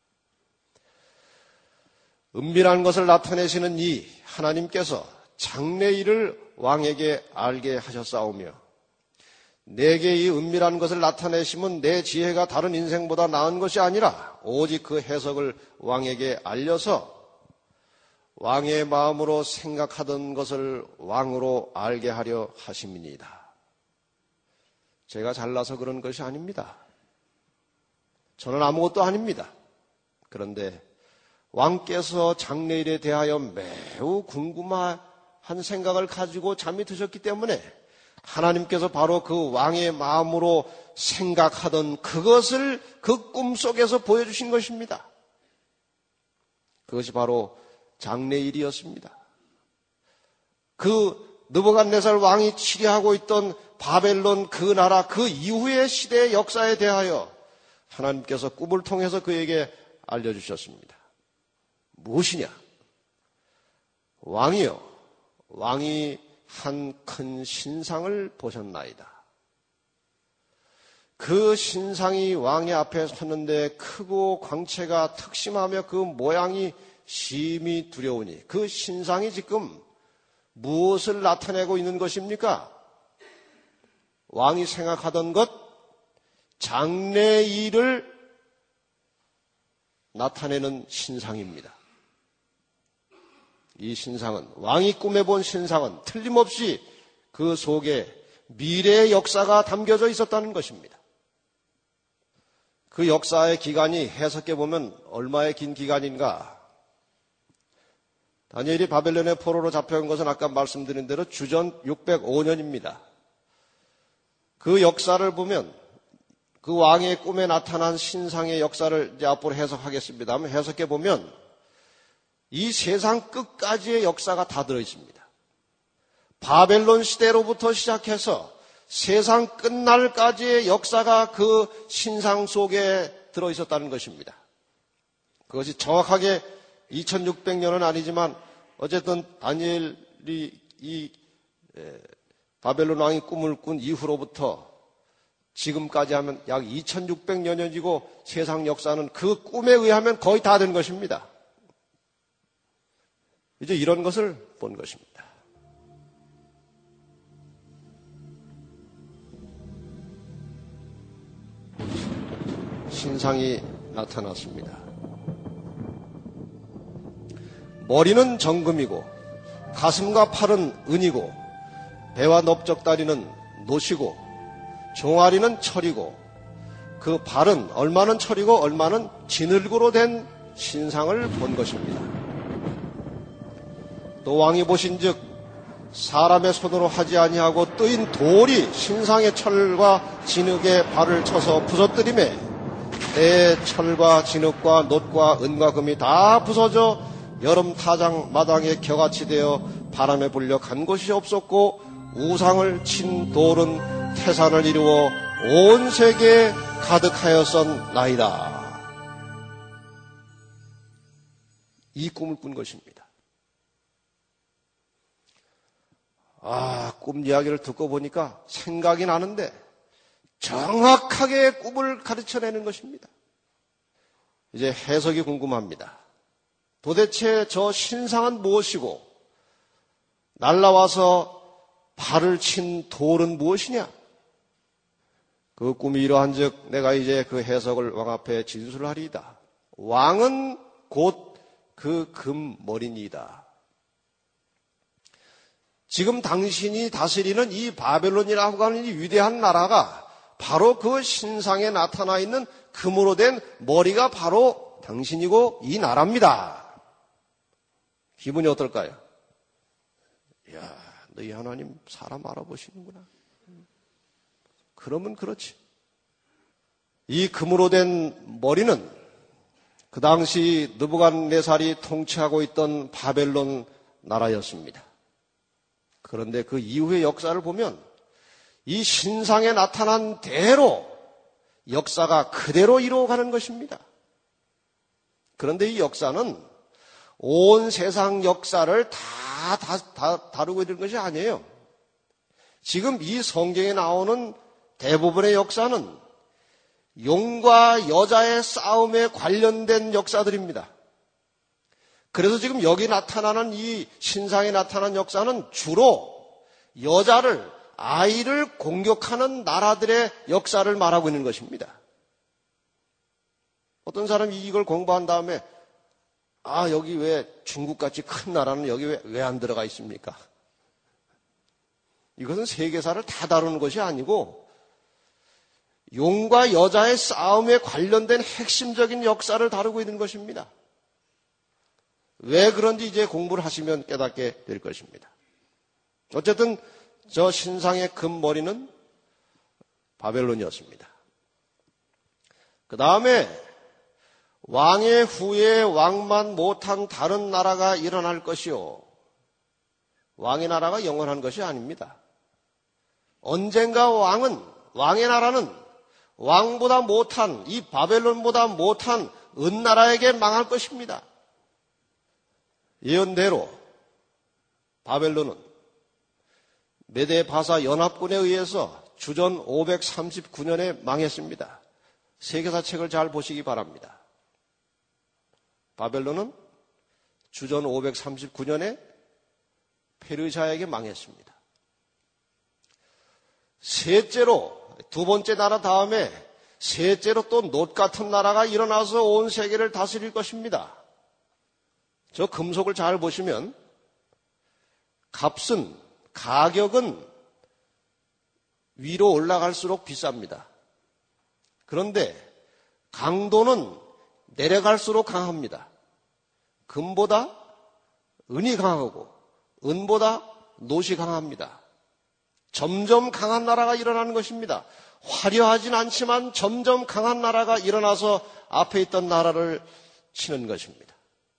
은밀한 것을 나타내시는 이 하나님께서 장래일을 왕에게 알게 하셨사오며 내게 이 은밀한 것을 나타내시면 내 지혜가 다른 인생보다 나은 것이 아니라 오직 그 해석을 왕에게 알려서 왕의 마음으로 생각하던 것을 왕으로 알게 하려 하심이니이다. 제가 잘나서 그런 것이 아닙니다. 저는 아무것도 아닙니다. 그런데 왕께서 장래일에 대하여 매우 궁금한 생각을 가지고 잠이 드셨기 때문에 하나님께서 바로 그 왕의 마음으로 생각하던 그것을 그 꿈속에서 보여주신 것입니다. 그것이 바로 장래일이었습니다. 그 느부갓네살 왕이 치리하고 있던 바벨론 그 나라 그 이후의 시대의 역사에 대하여 하나님께서 꿈을 통해서 그에게 알려주셨습니다. 무엇이냐? 왕이요, 왕이 한 큰 신상을 보셨나이다. 그 신상이 왕의 앞에 섰는데 크고 광채가 특심하며 그 모양이 심히 두려우니 그 신상이 지금 무엇을 나타내고 있는 것입니까? 왕이 생각하던 것, 장래일을 나타내는 신상입니다. 이 신상은, 왕이 꿈에 본 신상은 틀림없이 그 속에 미래의 역사가 담겨져 있었다는 것입니다. 그 역사의 기간이 해석해 보면 얼마의 긴 기간인가? 다니엘이 바벨론의 포로로 잡혀온 것은 아까 말씀드린 대로 주전 육백오 년입니다. 그 역사를 보면 그 왕의 꿈에 나타난 신상의 역사를 이제 앞으로 해석하겠습니다만 해석해 보면 이 세상 끝까지의 역사가 다 들어있습니다. 바벨론 시대로부터 시작해서 세상 끝날까지의 역사가 그 신상 속에 들어있었다는 것입니다. 그것이 정확하게 이천육백 년은 아니지만 어쨌든 다니엘이 이 바벨론 왕이 꿈을 꾼 이후로부터 지금까지 하면 약 이천육백 년이고 세상 역사는 그 꿈에 의하면 거의 다 된 것입니다. 이제 이런 것을 본 것입니다. 신상이 나타났습니다. 머리는 정금이고 가슴과 팔은 은이고 배와 넓적다리는 노시고 종아리는 철이고 그 발은 얼마는 철이고 얼마는 진흙으로 된 신상을 본 것입니다. 또 왕이 보신즉 사람의 손으로 하지 아니하고 뜨인 돌이 신상의 철과 진흙에 발을 쳐서 부서뜨리매 때에 철과 진흙과 놋과 은과 금이 다 부서져 여름 타장 마당에 겨같이 되어 바람에 불려 간 곳이 없었고 우상을 친 돌은 태산을 이루어 온 세계에 가득하였었나이다. 이 꿈을 꾼 것입니다. 아, 꿈 이야기를 듣고 보니까 생각이 나는데 정확하게 꿈을 가르쳐내는 것입니다. 이제 해석이 궁금합니다. 도대체 저 신상은 무엇이고 날라와서 발을 친 돌은 무엇이냐? 그 꿈이 이러한즉 내가 이제 그 해석을 왕 앞에 진술하리이다. 왕은 곧 그 금머리니이다. 지금 당신이 다스리는 이 바벨론이라고 하는 이 위대한 나라가 바로 그 신상에 나타나 있는 금으로 된 머리가 바로 당신이고 이 나라입니다. 기분이 어떨까요? 이야, 너희 하나님 사람 알아보시는구나. 그러면 그렇지. 이 금으로 된 머리는 그 당시 느부갓네살이 통치하고 있던 바벨론 나라였습니다. 그런데 그 이후의 역사를 보면 이 신상에 나타난 대로 역사가 그대로 이루어가는 것입니다. 그런데 이 역사는 온 세상 역사를 다, 다, 다 다루고 있는 것이 아니에요. 지금 이 성경에 나오는 대부분의 역사는 용과 여자의 싸움에 관련된 역사들입니다. 그래서 지금 여기 나타나는 이 신상에 나타난 역사는 주로 여자를, 아이를 공격하는 나라들의 역사를 말하고 있는 것입니다. 어떤 사람이 이걸 공부한 다음에 아, 여기 왜 중국같이 큰 나라는 여기 왜, 왜 안 들어가 있습니까? 이것은 세계사를 다 다루는 것이 아니고 용과 여자의 싸움에 관련된 핵심적인 역사를 다루고 있는 것입니다. 왜 그런지 이제 공부를 하시면 깨닫게 될 것입니다. 어쨌든 저 신상의 금머리는 바벨론이었습니다. 그 다음에 왕의 후에 왕만 못한 다른 나라가 일어날 것이요. 왕의 나라가 영원한 것이 아닙니다. 언젠가 왕은, 왕의 나라는 왕보다 못한, 이 바벨론보다 못한 은나라에게 망할 것입니다. 예언대로 바벨론은 메데-바사 연합군에 의해서 주전 오백삼십구 년에 망했습니다. 세계사 책을 잘 보시기 바랍니다. 바벨론은 주전 오백삼십구 년에 페르시아에게 망했습니다. 셋째로, 두 번째 나라 다음에 셋째로 또 놋 같은 나라가 일어나서 온 세계를 다스릴 것입니다. 저 금속을 잘 보시면 값은, 가격은 위로 올라갈수록 비쌉니다. 그런데 강도는 내려갈수록 강합니다. 금보다 은이 강하고 은보다 놋이 강합니다. 점점 강한 나라가 일어나는 것입니다. 화려하진 않지만 점점 강한 나라가 일어나서 앞에 있던 나라를 치는 것입니다.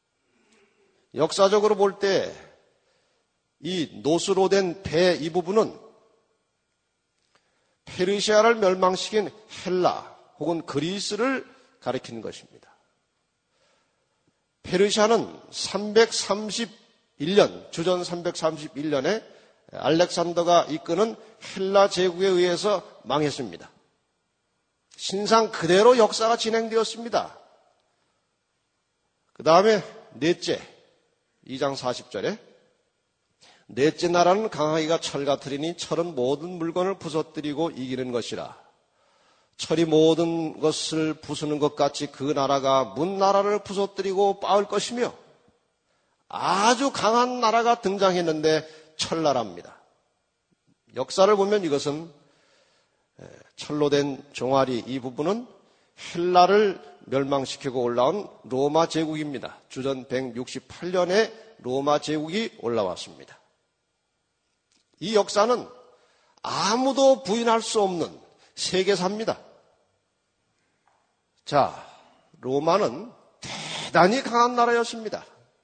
역사적으로 볼 때 이 놋으로 된 배 이 부분은 페르시아를 멸망시킨 헬라 혹은 그리스를 가리키는 것입니다. 페르시아는 삼백삼십일 년, 주전 삼백삼십일 년에 알렉산더가 이끄는 헬라 제국에 의해서 망했습니다. 신상 그대로 역사가 진행되었습니다. 그 다음에 넷째, 이 장 사십 절에 넷째 나라는 강하기가 철 같으리니 철은 모든 물건을 부서뜨리고 이기는 것이라. 철이 모든 것을 부수는 것 같이 그 나라가 문 나라를 부서뜨리고 빻을 것이며 아주 강한 나라가 등장했는데 철나라입니다. 역사를 보면 이것은 철로 된 종아리 이 부분은 헬라를 멸망시키고 올라온 로마 제국입니다. 주전 백육십팔 년에 로마 제국이 올라왔습니다. 이 역사는 아무도 부인할 수 없는 세계사입니다. 자, 로마는 대단히 강한 나라였습니다.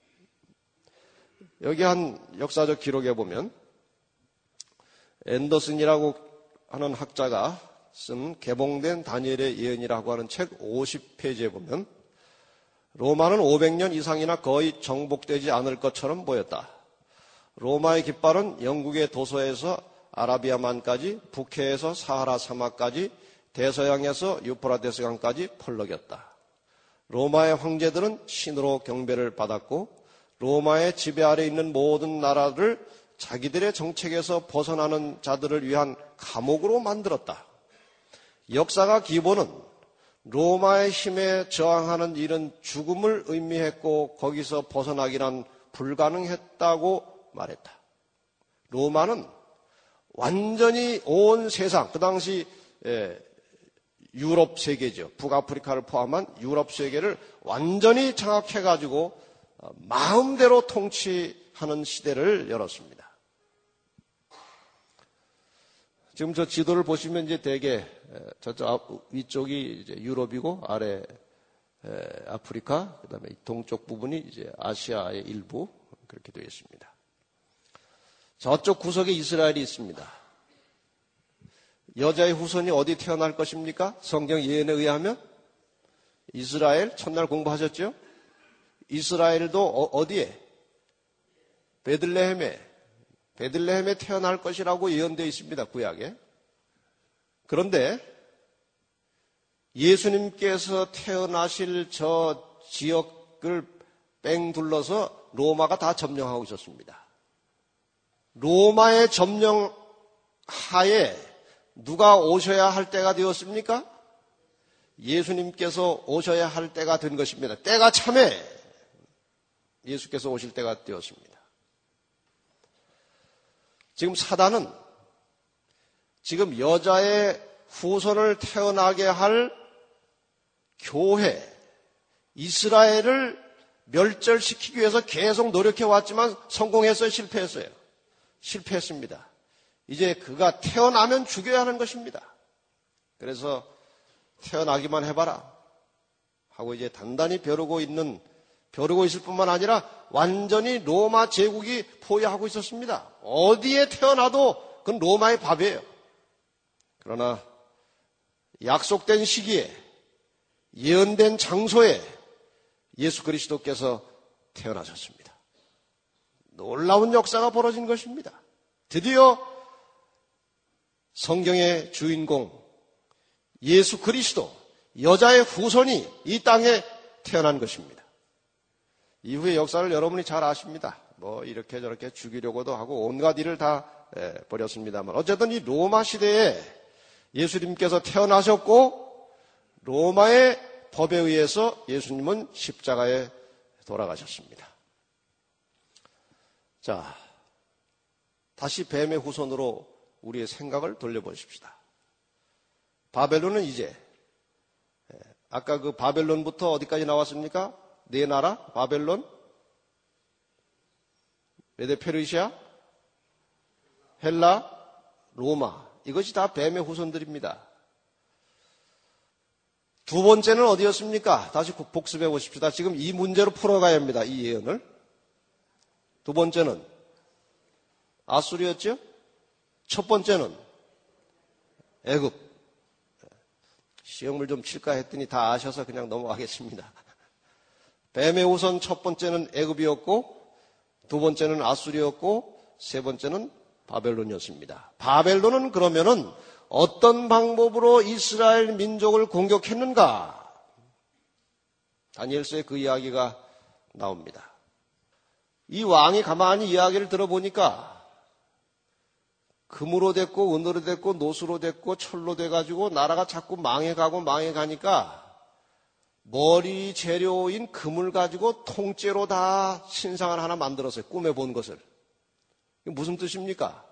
여기 한 역사적 기록에 보면 앤더슨이라고 하는 학자가 쓴 개봉된 다니엘의 예언이라고 하는 책 오십 페이지에 보면 로마는 오백 년 이상이나 거의 정복되지 않을 것처럼 보였다. 로마의 깃발은 영국의 도서에서 아라비아만까지, 북해에서 사하라 사막까지 대서양에서 유프라테스 강까지 펄럭였다. 로마의 황제들은 신으로 경배를 받았고 로마의 지배 아래 있는 모든 나라를 자기들의 정책에서 벗어나는 자들을 위한 감옥으로 만들었다. 역사가 기본은 로마의 힘에 저항하는 일은 죽음을 의미했고 거기서 벗어나기란 불가능했다고 말했다. 로마는 완전히 온 세상, 그 당시 유럽 세계죠. 북아프리카를 포함한 유럽 세계를 완전히 장악해가지고 마음대로 통치하는 시대를 열었습니다. 지금 저 지도를 보시면 이제 대개 저쪽 위쪽이 이제 유럽이고 아래 아프리카, 그다음에 동쪽 부분이 이제 아시아의 일부 그렇게 되어 있습니다. 저쪽 구석에 이스라엘이 있습니다. 여자의 후손이 어디 태어날 것입니까? 성경 예언에 의하면 이스라엘, 첫날 공부하셨죠? 이스라엘도 어디에? 베들레헴에, 베들레헴에 태어날 것이라고 예언되어 있습니다. 구약에. 그런데 예수님께서 태어나실 저 지역을 뺑 둘러서 로마가 다 점령하고 있었습니다. 로마의 점령 하에 누가 오셔야 할 때가 되었습니까? 예수님께서 오셔야 할 때가 된 것입니다. 때가 참에 예수께서 오실 때가 되었습니다. 지금 사단은 지금 여자의 후손을 태어나게 할 교회, 이스라엘을 멸절시키기 위해서 계속 노력해 왔지만 성공했어요? 실패했어요? 실패했습니다. 이제 그가 태어나면 죽여야 하는 것입니다. 그래서 태어나기만 해봐라 하고 이제 단단히 벼르고 있는, 벼르고 있을 뿐만 아니라 완전히 로마 제국이 포위하고 있었습니다. 어디에 태어나도 그건 로마의 밥이에요. 그러나 약속된 시기에 예언된 장소에 예수 그리스도께서 태어나셨습니다. 놀라운 역사가 벌어진 것입니다. 드디어 성경의 주인공 예수 그리스도, 여자의 후손이 이 땅에 태어난 것입니다. 이후의 역사를 여러분이 잘 아십니다. 뭐 이렇게 저렇게 죽이려고도 하고 온갖 일을 다 벌였습니다만 어쨌든 이 로마 시대에 예수님께서 태어나셨고 로마의 법에 의해서 예수님은 십자가에 돌아가셨습니다. 자, 다시 뱀의 후손으로 우리의 생각을 돌려보십시다. 바벨론은 이제 아까 그 바벨론부터 어디까지 나왔습니까? 네 나라? 바벨론, 메데 페르시아, 헬라, 로마. 이것이 다 뱀의 후손들입니다. 두 번째는 어디였습니까? 다시 복습해 보십시다. 지금 이 문제로 풀어가야 합니다. 이 예언을. 두 번째는 아수르였죠? 첫 번째는 애굽. 시험을 좀 칠까 했더니 다 아셔서 그냥 넘어가겠습니다. 뱀의 후손 첫 번째는 애굽이었고 두 번째는 아수르였고 세 번째는 바벨론이었습니다. 바벨론은 그러면은 어떤 방법으로 이스라엘 민족을 공격했는가? 다니엘서에 그 이야기가 나옵니다. 이 왕이 가만히 이야기를 들어보니까 금으로 됐고 은으로 됐고 노수로 됐고 철로 돼가지고 나라가 자꾸 망해가고 망해가니까 머리 재료인 금을 가지고 통째로 다 신상을 하나 만들었어요. 꿈에 본 것을. 이게 무슨 뜻입니까?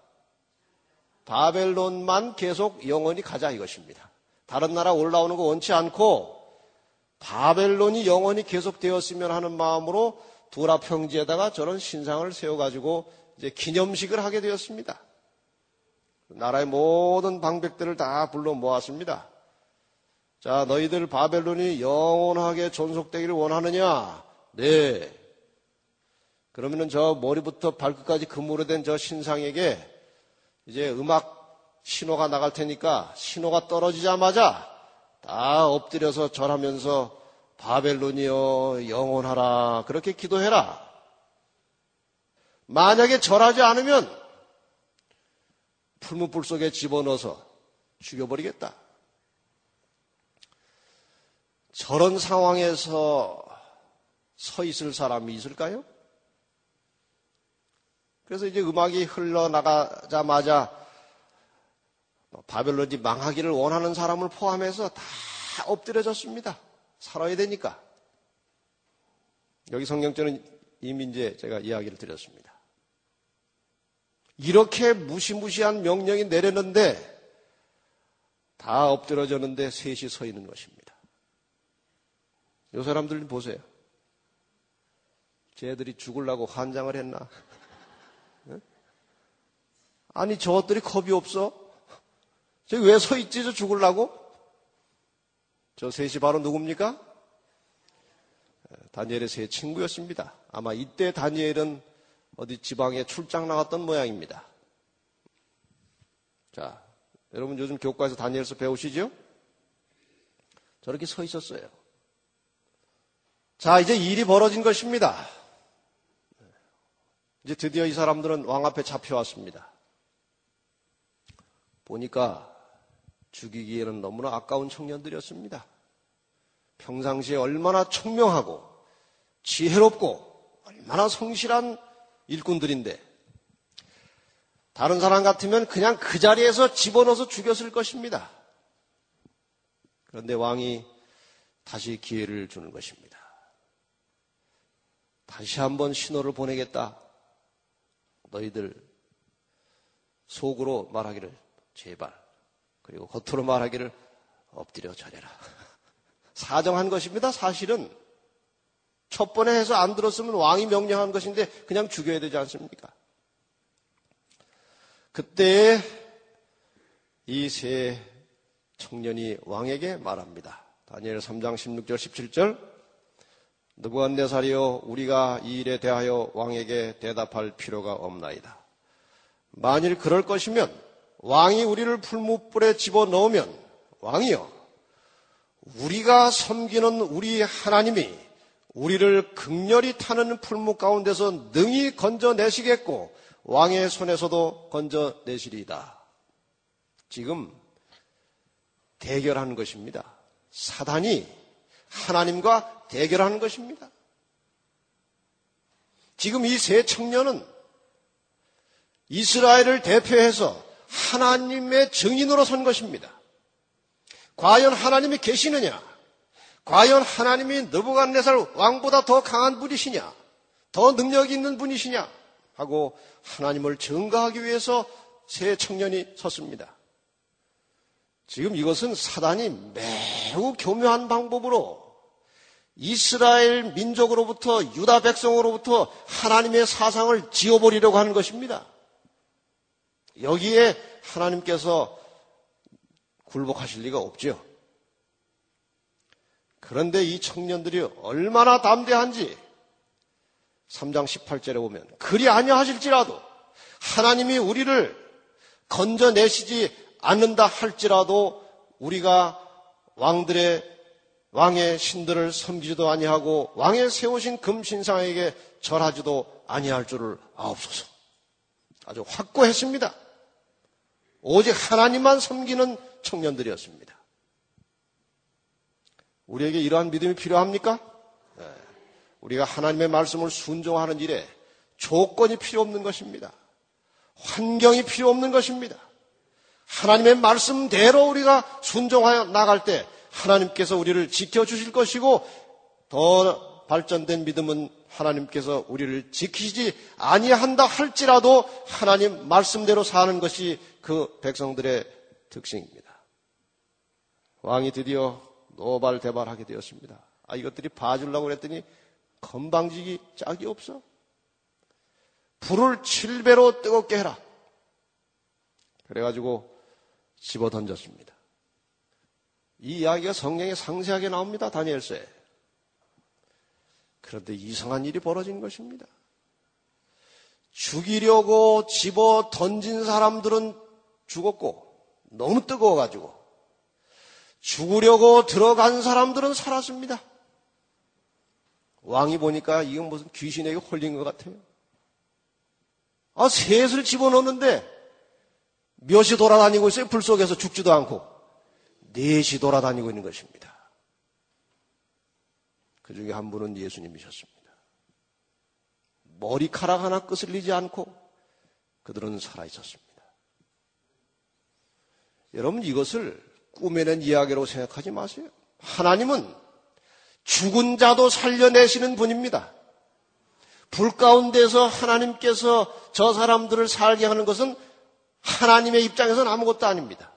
바벨론만 계속 영원히 가자 이것입니다. 다른 나라 올라오는 거 원치 않고 바벨론이 영원히 계속 되었으면 하는 마음으로 두라 평지에다가 저런 신상을 세워가지고 이제 기념식을 하게 되었습니다. 나라의 모든 방백들을 다 불러 모았습니다. 자, 너희들 바벨론이 영원하게 존속되기를 원하느냐? 네. 그러면은 저 머리부터 발끝까지 금으로 된 저 신상에게 이제 음악 신호가 나갈 테니까 신호가 떨어지자마자 다 엎드려서 절하면서 바벨론이여 영원하라 그렇게 기도해라. 만약에 절하지 않으면 풀무불 속에 집어넣어서 죽여버리겠다. 저런 상황에서 서 있을 사람이 있을까요? 그래서 이제 음악이 흘러나가자마자 바벨론이 망하기를 원하는 사람을 포함해서 다 엎드려졌습니다. 살아야 되니까. 여기 성경전은 이미 이제 제가 이야기를 드렸습니다. 이렇게 무시무시한 명령이 내렸는데 다 엎드려졌는데 셋이 서 있는 것입니다. 이 사람들 보세요. 쟤들이 죽으려고 환장을 했나? 아니 저것들이 겁이 없어? 저 왜 서 있지? 저 죽으려고? 저 셋이 바로 누굽니까? 다니엘의 세 친구였습니다. 아마 이때 다니엘은 어디 지방에 출장 나갔던 모양입니다. 자, 여러분 요즘 교과에서 다니엘서 배우시죠? 저렇게 서 있었어요. 자, 이제 일이 벌어진 것입니다. 이제 드디어 이 사람들은 왕 앞에 잡혀왔습니다. 보니까 죽이기에는 너무나 아까운 청년들이었습니다. 평상시에 얼마나 총명하고 지혜롭고 얼마나 성실한 일꾼들인데 다른 사람 같으면 그냥 그 자리에서 집어넣어서 죽였을 것입니다. 그런데 왕이 다시 기회를 주는 것입니다. 다시 한번 신호를 보내겠다. 너희들 속으로 말하기를 제발, 그리고 겉으로 말하기를 엎드려 절해라. 사정한 것입니다. 사실은 첫 번에 해서 안 들었으면 왕이 명령한 것인데 그냥 죽여야 되지 않습니까? 그때 이 세 청년이 왕에게 말합니다. 다니엘 삼 장 십육 절 십칠 절 느부갓네살이여 우리가 이 일에 대하여 왕에게 대답할 필요가 없나이다. 만일 그럴 것이면 왕이 우리를 풀무불에 집어넣으면 왕이여 우리가 섬기는 우리 하나님이 우리를 극렬히 타는 풀무 가운데서 능히 건져내시겠고 왕의 손에서도 건져내시리이다. 지금 대결하는 것입니다. 사단이 하나님과 대결하는 것입니다. 지금 이 세 청년은 이스라엘을 대표해서 하나님의 증인으로 선 것입니다. 과연 하나님이 계시느냐? 과연 하나님이 느부갓네살 왕보다 더 강한 분이시냐? 더 능력이 있는 분이시냐? 하고 하나님을 증거하기 위해서 세 청년이 섰습니다. 지금 이것은 사단이 매우 교묘한 방법으로 이스라엘 민족으로부터 유다 백성으로부터 하나님의 사상을 지워버리려고 하는 것입니다. 여기에 하나님께서 굴복하실 리가 없죠. 그런데 이 청년들이 얼마나 담대한지 삼 장 십팔 절에 보면 그리 아니하실지라도 하나님이 우리를 건져내시지 않는다 할지라도 우리가 왕들의 왕의 신들을 섬기지도 아니하고 왕의 세우신 금신상에게 절하지도 아니할 줄을 아옵소서. 아주 확고했습니다. 오직 하나님만 섬기는 청년들이었습니다. 우리에게 이러한 믿음이 필요합니까? 네. 우리가 하나님의 말씀을 순종하는 일에 조건이 필요 없는 것입니다. 환경이 필요 없는 것입니다. 하나님의 말씀대로 우리가 순종하여 나갈 때 하나님께서 우리를 지켜주실 것이고 더 발전된 믿음은 하나님께서 우리를 지키지 아니한다 할지라도 하나님 말씀대로 사는 것이 그 백성들의 특징입니다. 왕이 드디어 노발대발하게 되었습니다. 아, 이것들이 봐주려고 그랬더니 건방지기 짝이 없어. 불을 칠 배로 뜨겁게 해라. 그래가지고 집어 던졌습니다. 이 이야기가 성경에 상세하게 나옵니다. 다니엘서에. 그런데 이상한 일이 벌어진 것입니다. 죽이려고 집어 던진 사람들은 죽었고 너무 뜨거워가지고 죽으려고 들어간 사람들은 살았습니다. 왕이 보니까 이건 무슨 귀신에게 홀린 것 같아요. 아, 셋을 집어넣는데 몇이 돌아다니고 있어요. 불 속에서 죽지도 않고 넷이 돌아다니고 있는 것입니다. 그 중에 한 분은 예수님이셨습니다. 머리카락 하나 끄슬리지 않고 그들은 살아있었습니다. 여러분, 이것을 꾸며낸 이야기로 생각하지 마세요. 하나님은 죽은 자도 살려내시는 분입니다. 불 가운데서 하나님께서 저 사람들을 살게 하는 것은 하나님의 입장에서는 아무것도 아닙니다.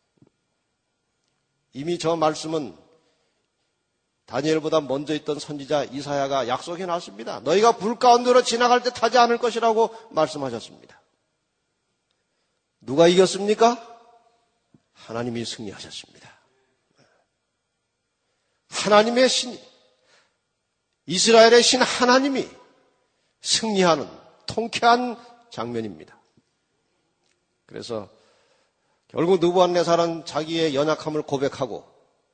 이미 저 말씀은 다니엘보다 먼저 있던 선지자 이사야가 약속해 놨습니다. 너희가 불 가운데로 지나갈 때 타지 않을 것이라고 말씀하셨습니다. 누가 이겼습니까? 하나님이 승리하셨습니다. 하나님의 신, 이스라엘의 신 하나님이 승리하는 통쾌한 장면입니다. 그래서 결국 느부갓네살은 자기의 연약함을 고백하고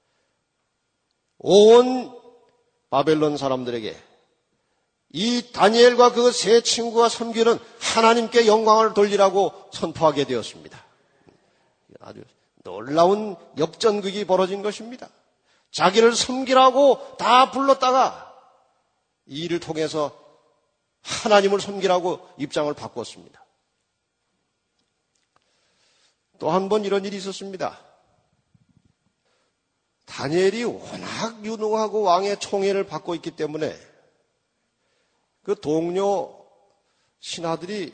온 바벨론 사람들에게 이 다니엘과 그 세 친구가 섬기는 하나님께 영광을 돌리라고 선포하게 되었습니다. 아주 놀라운 역전극이 벌어진 것입니다. 자기를 섬기라고 다 불렀다가 이 일을 통해서 하나님을 섬기라고 입장을 바꿨습니다. 또 한 번 이런 일이 있었습니다. 다니엘이 워낙 유능하고 왕의 총애를 받고 있기 때문에 그 동료 신하들이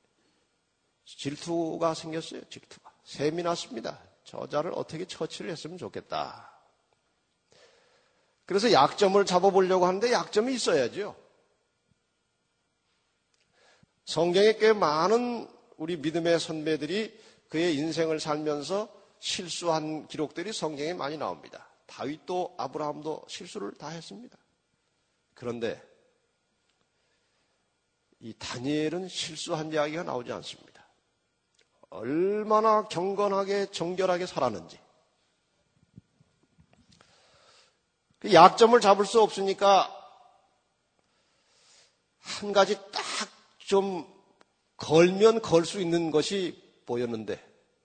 질투가 생겼어요. 질투가. 셈이 났습니다. 저자를 어떻게 처치를 했으면 좋겠다. 그래서 약점을 잡아보려고 하는데 약점이 있어야죠. 성경에 꽤 많은 우리 믿음의 선배들이 그의 인생을 살면서 실수한 기록들이 성경에 많이 나옵니다. 다윗도 아브라함도 실수를 다 했습니다. 그런데 이 다니엘은 실수한 이야기가 나오지 않습니다. 얼마나 경건하게 정결하게 살았는지. 그 약점을 잡을 수 없으니까 한 가지 딱 좀 걸면 걸 수 있는 것이 보였는데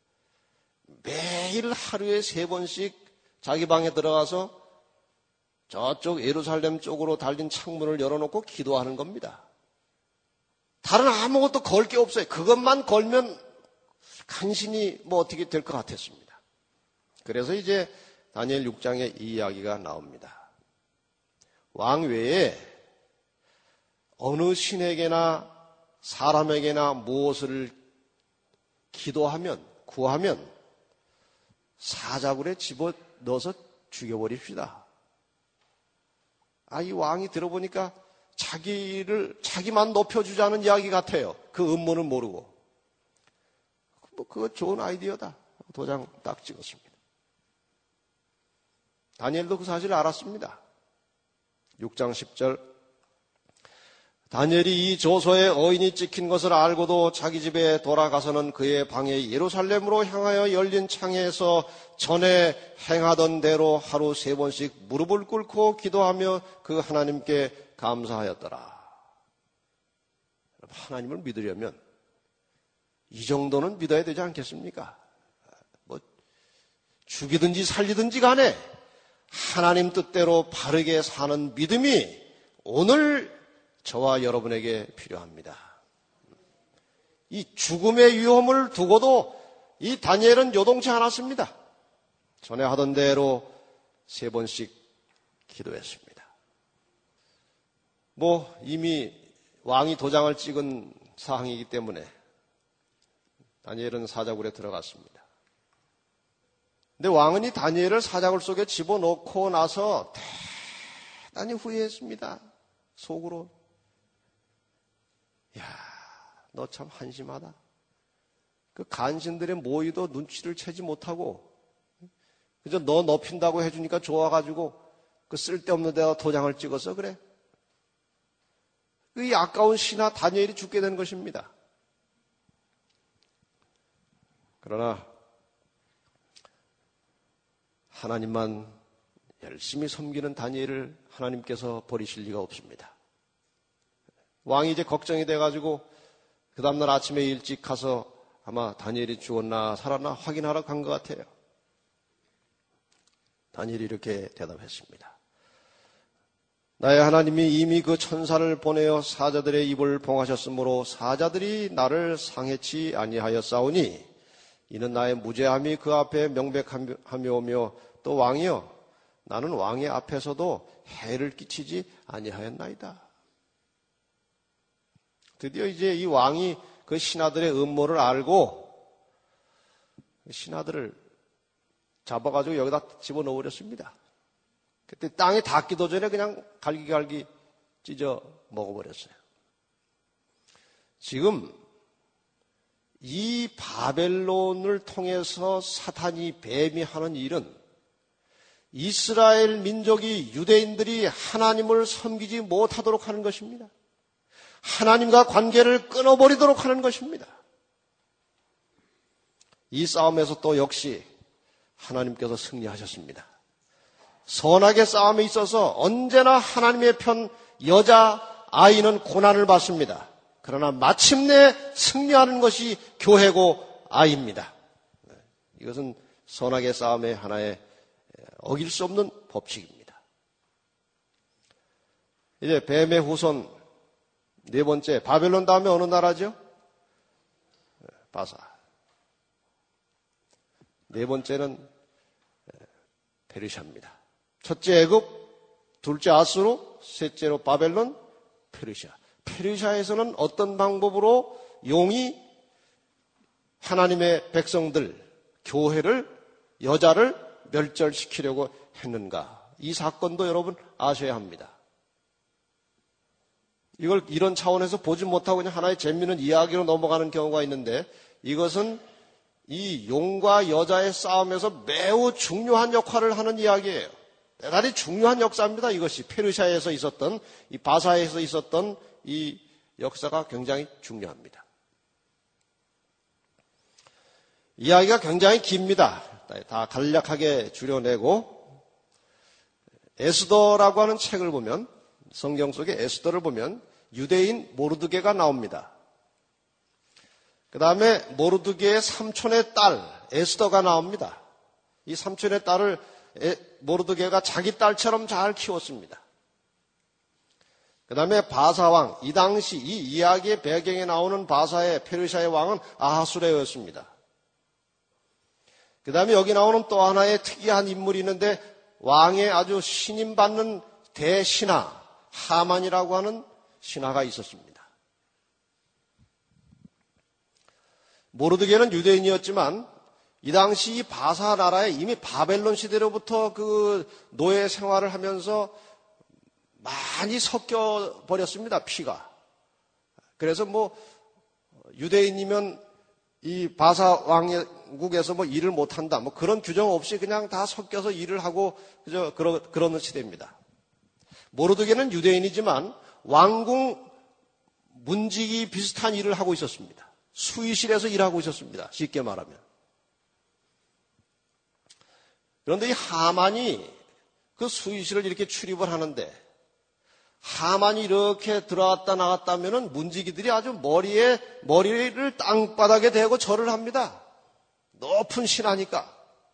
매일 하루에 세 번씩 자기 방에 들어가서 저쪽 예루살렘 쪽으로 달린 창문을 열어놓고 기도하는 겁니다. 다른 아무것도 걸 게 없어요. 그것만 걸면 간신히 뭐 어떻게 될 것 같았습니다. 그래서 이제 다니엘 육 장에 이 이야기가 나옵니다. 왕 외에 어느 신에게나 사람에게나 무엇을 기도하면, 구하면 사자굴에 집어넣어서 죽여버립시다. 아, 이 왕이 들어보니까 자기를, 자기만 높여주자는 이야기 같아요. 그 음모는 모르고. 뭐, 그거 좋은 아이디어다. 도장 딱 찍었습니다. 다니엘도 그 사실을 알았습니다. 육 장 십 절. 다니엘이 이 조서에 어인이 찍힌 것을 알고도 자기 집에 돌아가서는 그의 방에 예루살렘으로 향하여 열린 창에서 전에 행하던 대로 하루 세 번씩 무릎을 꿇고 기도하며 그 하나님께 감사하였더라. 하나님을 믿으려면 이 정도는 믿어야 되지 않겠습니까? 뭐 죽이든지 살리든지 간에 하나님 뜻대로 바르게 사는 믿음이 오늘 저와 여러분에게 필요합니다. 이 죽음의 위험을 두고도 이 다니엘은 요동치 않았습니다. 전에 하던 대로 세 번씩 기도했습니다. 뭐 이미 왕이 도장을 찍은 사항이기 때문에 다니엘은 사자굴에 들어갔습니다. 근데 왕은 이 다니엘을 사자굴 속에 집어넣고 나서 대단히 후회했습니다. 속으로. 야, 너 참 한심하다. 그 간신들의 모의도 눈치를 채지 못하고 그저 너 높인다고 해주니까 좋아가지고 그 쓸데없는 데다 도장을 찍어서 그래. 이 아까운 신하 다니엘이 죽게 된 것입니다. 그러나 하나님만 열심히 섬기는 다니엘을 하나님께서 버리실 리가 없습니다. 왕이 이제 걱정이 돼가지고 그 다음날 아침에 일찍 가서 아마 다니엘이 죽었나 살았나 확인하러 간 것 같아요. 다니엘이 이렇게 대답했습니다. 나의 하나님이 이미 그 천사를 보내어 사자들의 입을 봉하셨으므로 사자들이 나를 상해치 아니하였사오니 이는 나의 무죄함이 그 앞에 명백하며오며 또 왕이여 나는 왕의 앞에서도 해를 끼치지 아니하였나이다. 드디어 이제 이 왕이 그 신하들의 음모를 알고 신하들을 잡아가지고 여기다 집어넣어 버렸습니다. 그때 땅에 닿기도 전에 그냥 갈기갈기 찢어 먹어버렸어요. 지금 이 바벨론을 통해서 사탄이 뱀이 하는 일은 이스라엘 민족이 유대인들이 하나님을 섬기지 못하도록 하는 것입니다. 하나님과 관계를 끊어버리도록 하는 것입니다. 이 싸움에서 또 역시 하나님께서 승리하셨습니다. 선악의 싸움에 있어서 언제나 하나님의 편 여자 아이는 고난을 받습니다. 그러나 마침내 승리하는 것이 교회고 아이입니다. 이것은 선악의 싸움의 하나의 어길 수 없는 법칙입니다. 이제 뱀의 후손 네 번째, 바벨론 다음에 어느 나라죠? 바사. 네 번째는 페르시아입니다. 첫째 애굽, 둘째 아수르, 셋째로 바벨론, 페르시아. 페르시아에서는 어떤 방법으로 용이 하나님의 백성들, 교회를, 여자를 멸절시키려고 했는가? 이 사건도 여러분 아셔야 합니다. 이걸 이런 차원에서 보지 못하고 그냥 하나의 재미있는 이야기로 넘어가는 경우가 있는데 이것은 이 용과 여자의 싸움에서 매우 중요한 역할을 하는 이야기예요. 대단히 중요한 역사입니다. 이것이 페르시아에서 있었던 이 바사에서 있었던 이 역사가 굉장히 중요합니다. 이야기가 굉장히 깁니다. 다 간략하게 줄여내고 에스더라고 하는 책을 보면 성경 속에 에스더를 보면 유대인 모르드게가 나옵니다. 그 다음에 모르드게의 삼촌의 딸 에스더가 나옵니다. 이 삼촌의 딸을 모르드게가 자기 딸처럼 잘 키웠습니다. 그 다음에 바사왕, 이 당시 이 이야기의 배경에 나오는 바사의 페르시아의 왕은 아하수레였습니다. 그 다음에 여기 나오는 또 하나의 특이한 인물이 있는데 왕의 아주 신임받는 대신하 하만이라고 하는 신하가 있었습니다. 모르드게는 유대인이었지만 이 당시 바사 나라에 이미 바벨론 시대로부터 그 노예 생활을 하면서 많이 섞여 버렸습니다. 피가. 그래서 뭐 유대인이면 이 바사 왕국에서 뭐 일을 못한다. 뭐 그런 규정 없이 그냥 다 섞여서 일을 하고 그저 그러, 그러는 시대입니다. 모르드게는 유대인이지만 왕궁 문지기 비슷한 일을 하고 있었습니다. 수의실에서 일하고 있었습니다. 쉽게 말하면. 그런데 이 하만이 그 수의실을 이렇게 출입을 하는데 하만이 이렇게 들어왔다 나갔다 하면은 문지기들이 아주 머리에, 머리를 땅바닥에 대고 절을 합니다. 높은 신하니까.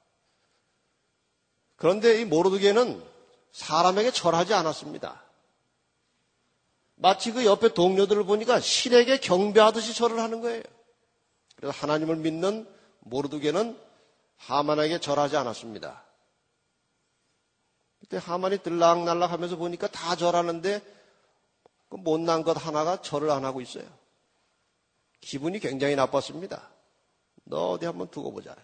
그런데 이 모르드게는 사람에게 절하지 않았습니다. 마치 그 옆에 동료들을 보니까 신에게 경배하듯이 절을 하는 거예요. 그래서 하나님을 믿는 모르드게는 하만에게 절하지 않았습니다. 그때 하만이 들락날락 하면서 보니까 다 절하는데 그 못난 것 하나가 절을 안 하고 있어요. 기분이 굉장히 나빴습니다. 너 어디 한번 두고 보자.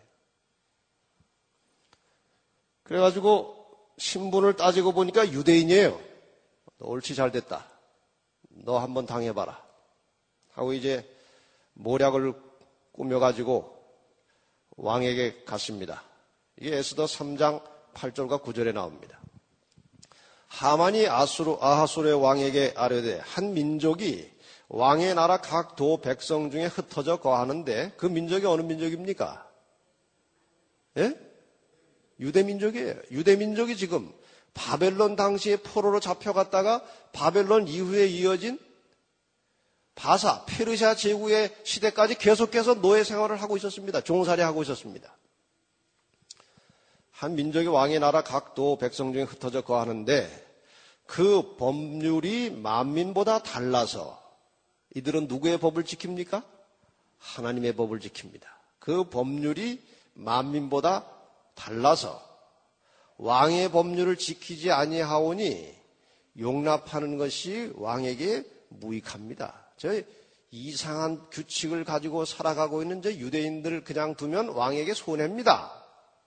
그래가지고 신분을 따지고 보니까 유대인이에요. 너 옳지 잘 됐다. 너 한번 당해봐라. 하고 이제 모략을 꾸며가지고 왕에게 갔습니다. 이게 에스더 삼 장 팔 절과 구 절에 나옵니다. 하만이 아수르, 아하수르의 왕에게 아뢰되 한 민족이 왕의 나라 각 도 백성 중에 흩어져 거하는데 그 민족이 어느 민족입니까? 예? 유대 민족이에요. 유대 민족이 지금 바벨론 당시에 포로로 잡혀갔다가 바벨론 이후에 이어진 바사, 페르시아 제국의 시대까지 계속해서 노예 생활을 하고 있었습니다. 종살이 하고 있었습니다. 한 민족이 왕의 나라 각 도 백성 중에 흩어져 거하는데 그 법률이 만민보다 달라서 이들은 누구의 법을 지킵니까? 하나님의 법을 지킵니다. 그 법률이 만민보다 달라서 왕의 법률을 지키지 아니하오니 용납하는 것이 왕에게 무익합니다. 저 이상한 규칙을 가지고 살아가고 있는 저 유대인들을 그냥 두면 왕에게 손해입니다.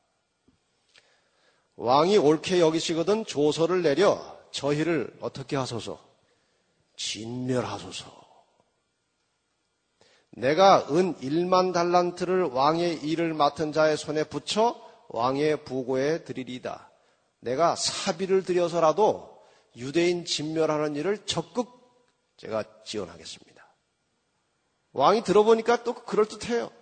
왕이 옳게 여기시거든 조서를 내려 저희를 어떻게 하소서? 진멸하소서. 내가 은 일만 달란트를 왕의 일을 맡은 자의 손에 붙여 왕의 부고에 드리리이다. 내가 사비를 들여서라도 유대인 진멸하는 일을 적극 제가 지원하겠습니다. 왕이 들어보니까 또 그럴듯해요.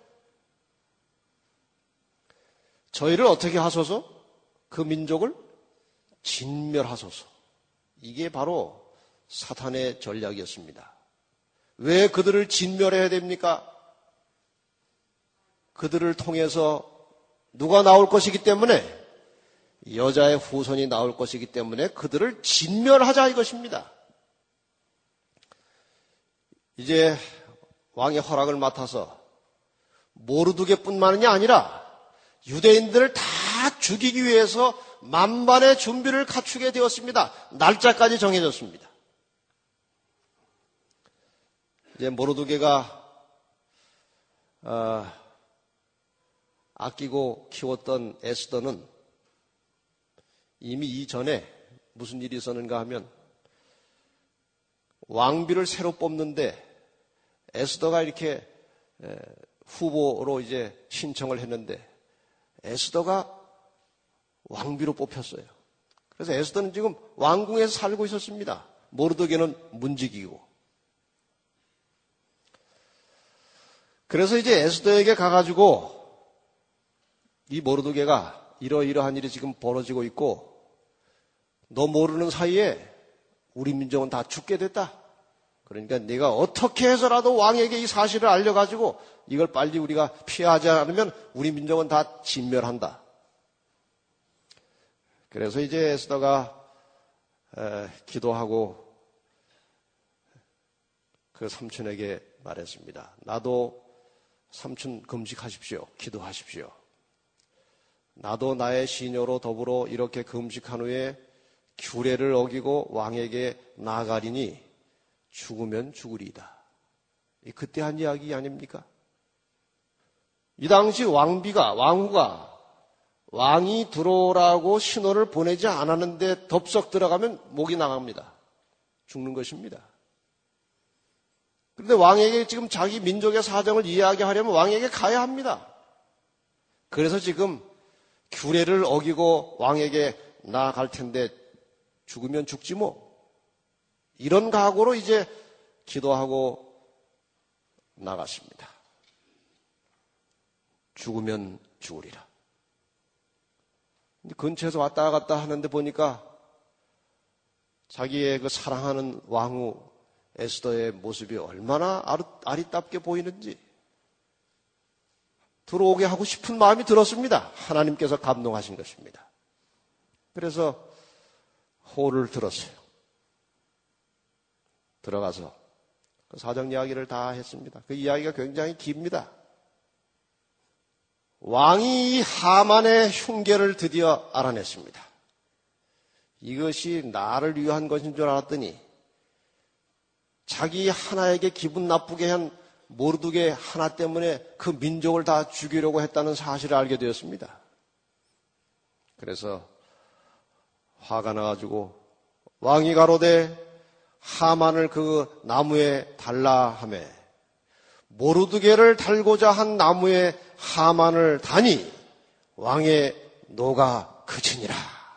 저희를 어떻게 하소서? 그 민족을 진멸하소서. 이게 바로 사탄의 전략이었습니다. 왜 그들을 진멸해야 됩니까? 그들을 통해서 누가 나올 것이기 때문에, 여자의 후손이 나올 것이기 때문에 그들을 진멸하자 이것입니다. 이제 왕의 허락을 맡아서 모르드게뿐만이 아니라 유대인들을 다 죽이기 위해서 만반의 준비를 갖추게 되었습니다. 날짜까지 정해졌습니다. 이제 모르드게가 어, 아끼고 키웠던 에스더는 이미 이전에 무슨 일이 있었는가 하면 왕비를 새로 뽑는데 에스더가 이렇게 후보로 이제 신청을 했는데 에스더가 왕비로 뽑혔어요. 그래서 에스더는 지금 왕궁에서 살고 있었습니다. 모르드게는 문지기고. 그래서 이제 에스더에게 가가지고 이 모르드게가 이러이러한 일이 지금 벌어지고 있고 너 모르는 사이에 우리 민족은 다 죽게 됐다. 그러니까 네가 어떻게 해서라도 왕에게 이 사실을 알려가지고 이걸 빨리 우리가 피하지 않으면 우리 민족은 다 진멸한다. 그래서 이제 에스더가 에, 기도하고 그 삼촌에게 말했습니다. 나도 삼촌 금식하십시오. 기도하십시오. 나도 나의 시녀로 더불어 이렇게 금식한 후에 규례를 어기고 왕에게 나아가리니 죽으면 죽으리이다. 그때 한 이야기 아닙니까? 이 당시 왕비가, 왕후가 왕이 들어오라고 신호를 보내지 않았는데 덥석 들어가면 목이 나갑니다. 죽는 것입니다. 그런데 왕에게 지금 자기 민족의 사정을 이야기하려면 왕에게 가야 합니다. 그래서 지금 규례를 어기고 왕에게 나아갈 텐데 죽으면 죽지 뭐. 이런 각오로 이제 기도하고 나갔습니다. 죽으면 죽으리라. 근처에서 왔다 갔다 하는데 보니까 자기의 그 사랑하는 왕후 에스더의 모습이 얼마나 아리답게 보이는지 들어오게 하고 싶은 마음이 들었습니다. 하나님께서 감동하신 것입니다. 그래서 호를 들었어요. 들어가서 그 사정 이야기를 다 했습니다. 그 이야기가 굉장히 깁니다. 왕이 이 하만의 흉계를 드디어 알아냈습니다. 이것이 나를 위한 것인 줄 알았더니 자기 하나에게 기분 나쁘게 한 모르드게 하나 때문에 그 민족을 다 죽이려고 했다는 사실을 알게 되었습니다. 그래서 화가 나가지고 왕이 가로되 하만을 그 나무에 달라 하매 모르드게를 달고자 한 나무에 하만을 다니 왕의 노가 그치니라.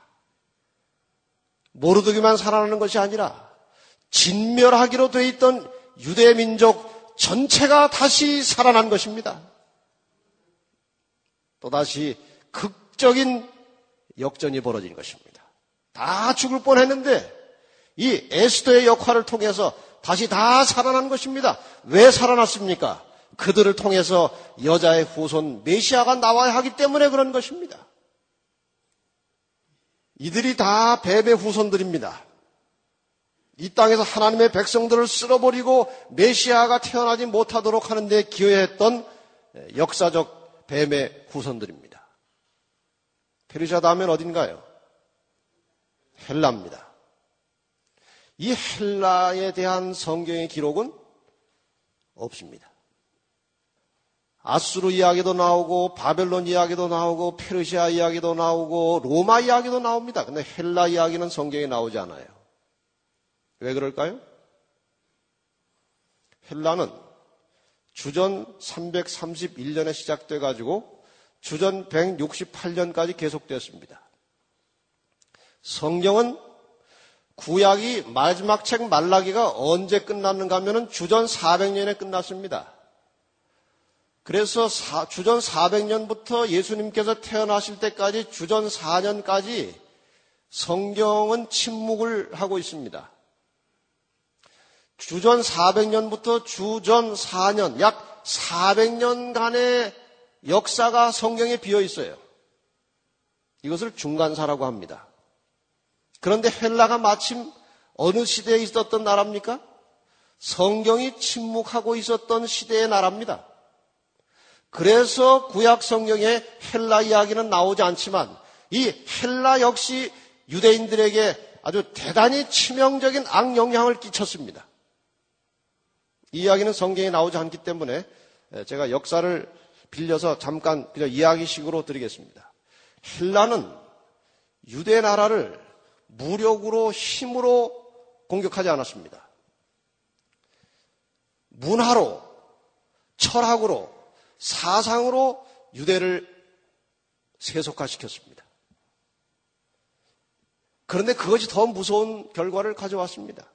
모르드게만 살아나는 것이 아니라 진멸하기로 돼 있던 유대 민족 전체가 다시 살아난 것입니다. 또다시 극적인 역전이 벌어진 것입니다. 다 죽을 뻔했는데 이 에스더의 역할을 통해서 다시 다 살아난 것입니다. 왜 살아났습니까? 그들을 통해서 여자의 후손 메시아가 나와야 하기 때문에 그런 것입니다. 이들이 다 베베 후손들입니다. 이 땅에서 하나님의 백성들을 쓸어버리고 메시아가 태어나지 못하도록 하는 데 기여했던 역사적 뱀의 후손들입니다. 페르시아 다음엔 어딘가요? 헬라입니다. 이 헬라에 대한 성경의 기록은 없습니다. 아수르 이야기도 나오고 바벨론 이야기도 나오고 페르시아 이야기도 나오고 로마 이야기도 나옵니다. 근데 헬라 이야기는 성경에 나오지 않아요. 왜 그럴까요? 헬라는 주전 삼백삼십일 년에 시작돼 가지고 주전 백육십팔 년까지 계속되었습니다. 성경은 구약이 마지막 책 말라기가 언제 끝났는가 하면은 주전 사백 년에 끝났습니다. 그래서 사, 주전 사백 년부터 예수님께서 태어나실 때까지 주전 사 년까지 성경은 침묵을 하고 있습니다. 주전 사백 년부터 주전 사 년, 약 사백 년간의 역사가 성경에 비어 있어요. 이것을 중간사라고 합니다. 그런데 헬라가 마침 어느 시대에 있었던 나라입니까? 성경이 침묵하고 있었던 시대의 나라입니다. 그래서 구약 성경에 헬라 이야기는 나오지 않지만 이 헬라 역시 유대인들에게 아주 대단히 치명적인 악영향을 끼쳤습니다. 이 이야기는 성경에 나오지 않기 때문에 제가 역사를 빌려서 잠깐 그냥 이야기식으로 드리겠습니다. 헬라는 유대 나라를 무력으로 힘으로 공격하지 않았습니다. 문화로, 철학으로, 사상으로 유대를 세속화시켰습니다. 그런데 그것이 더 무서운 결과를 가져왔습니다.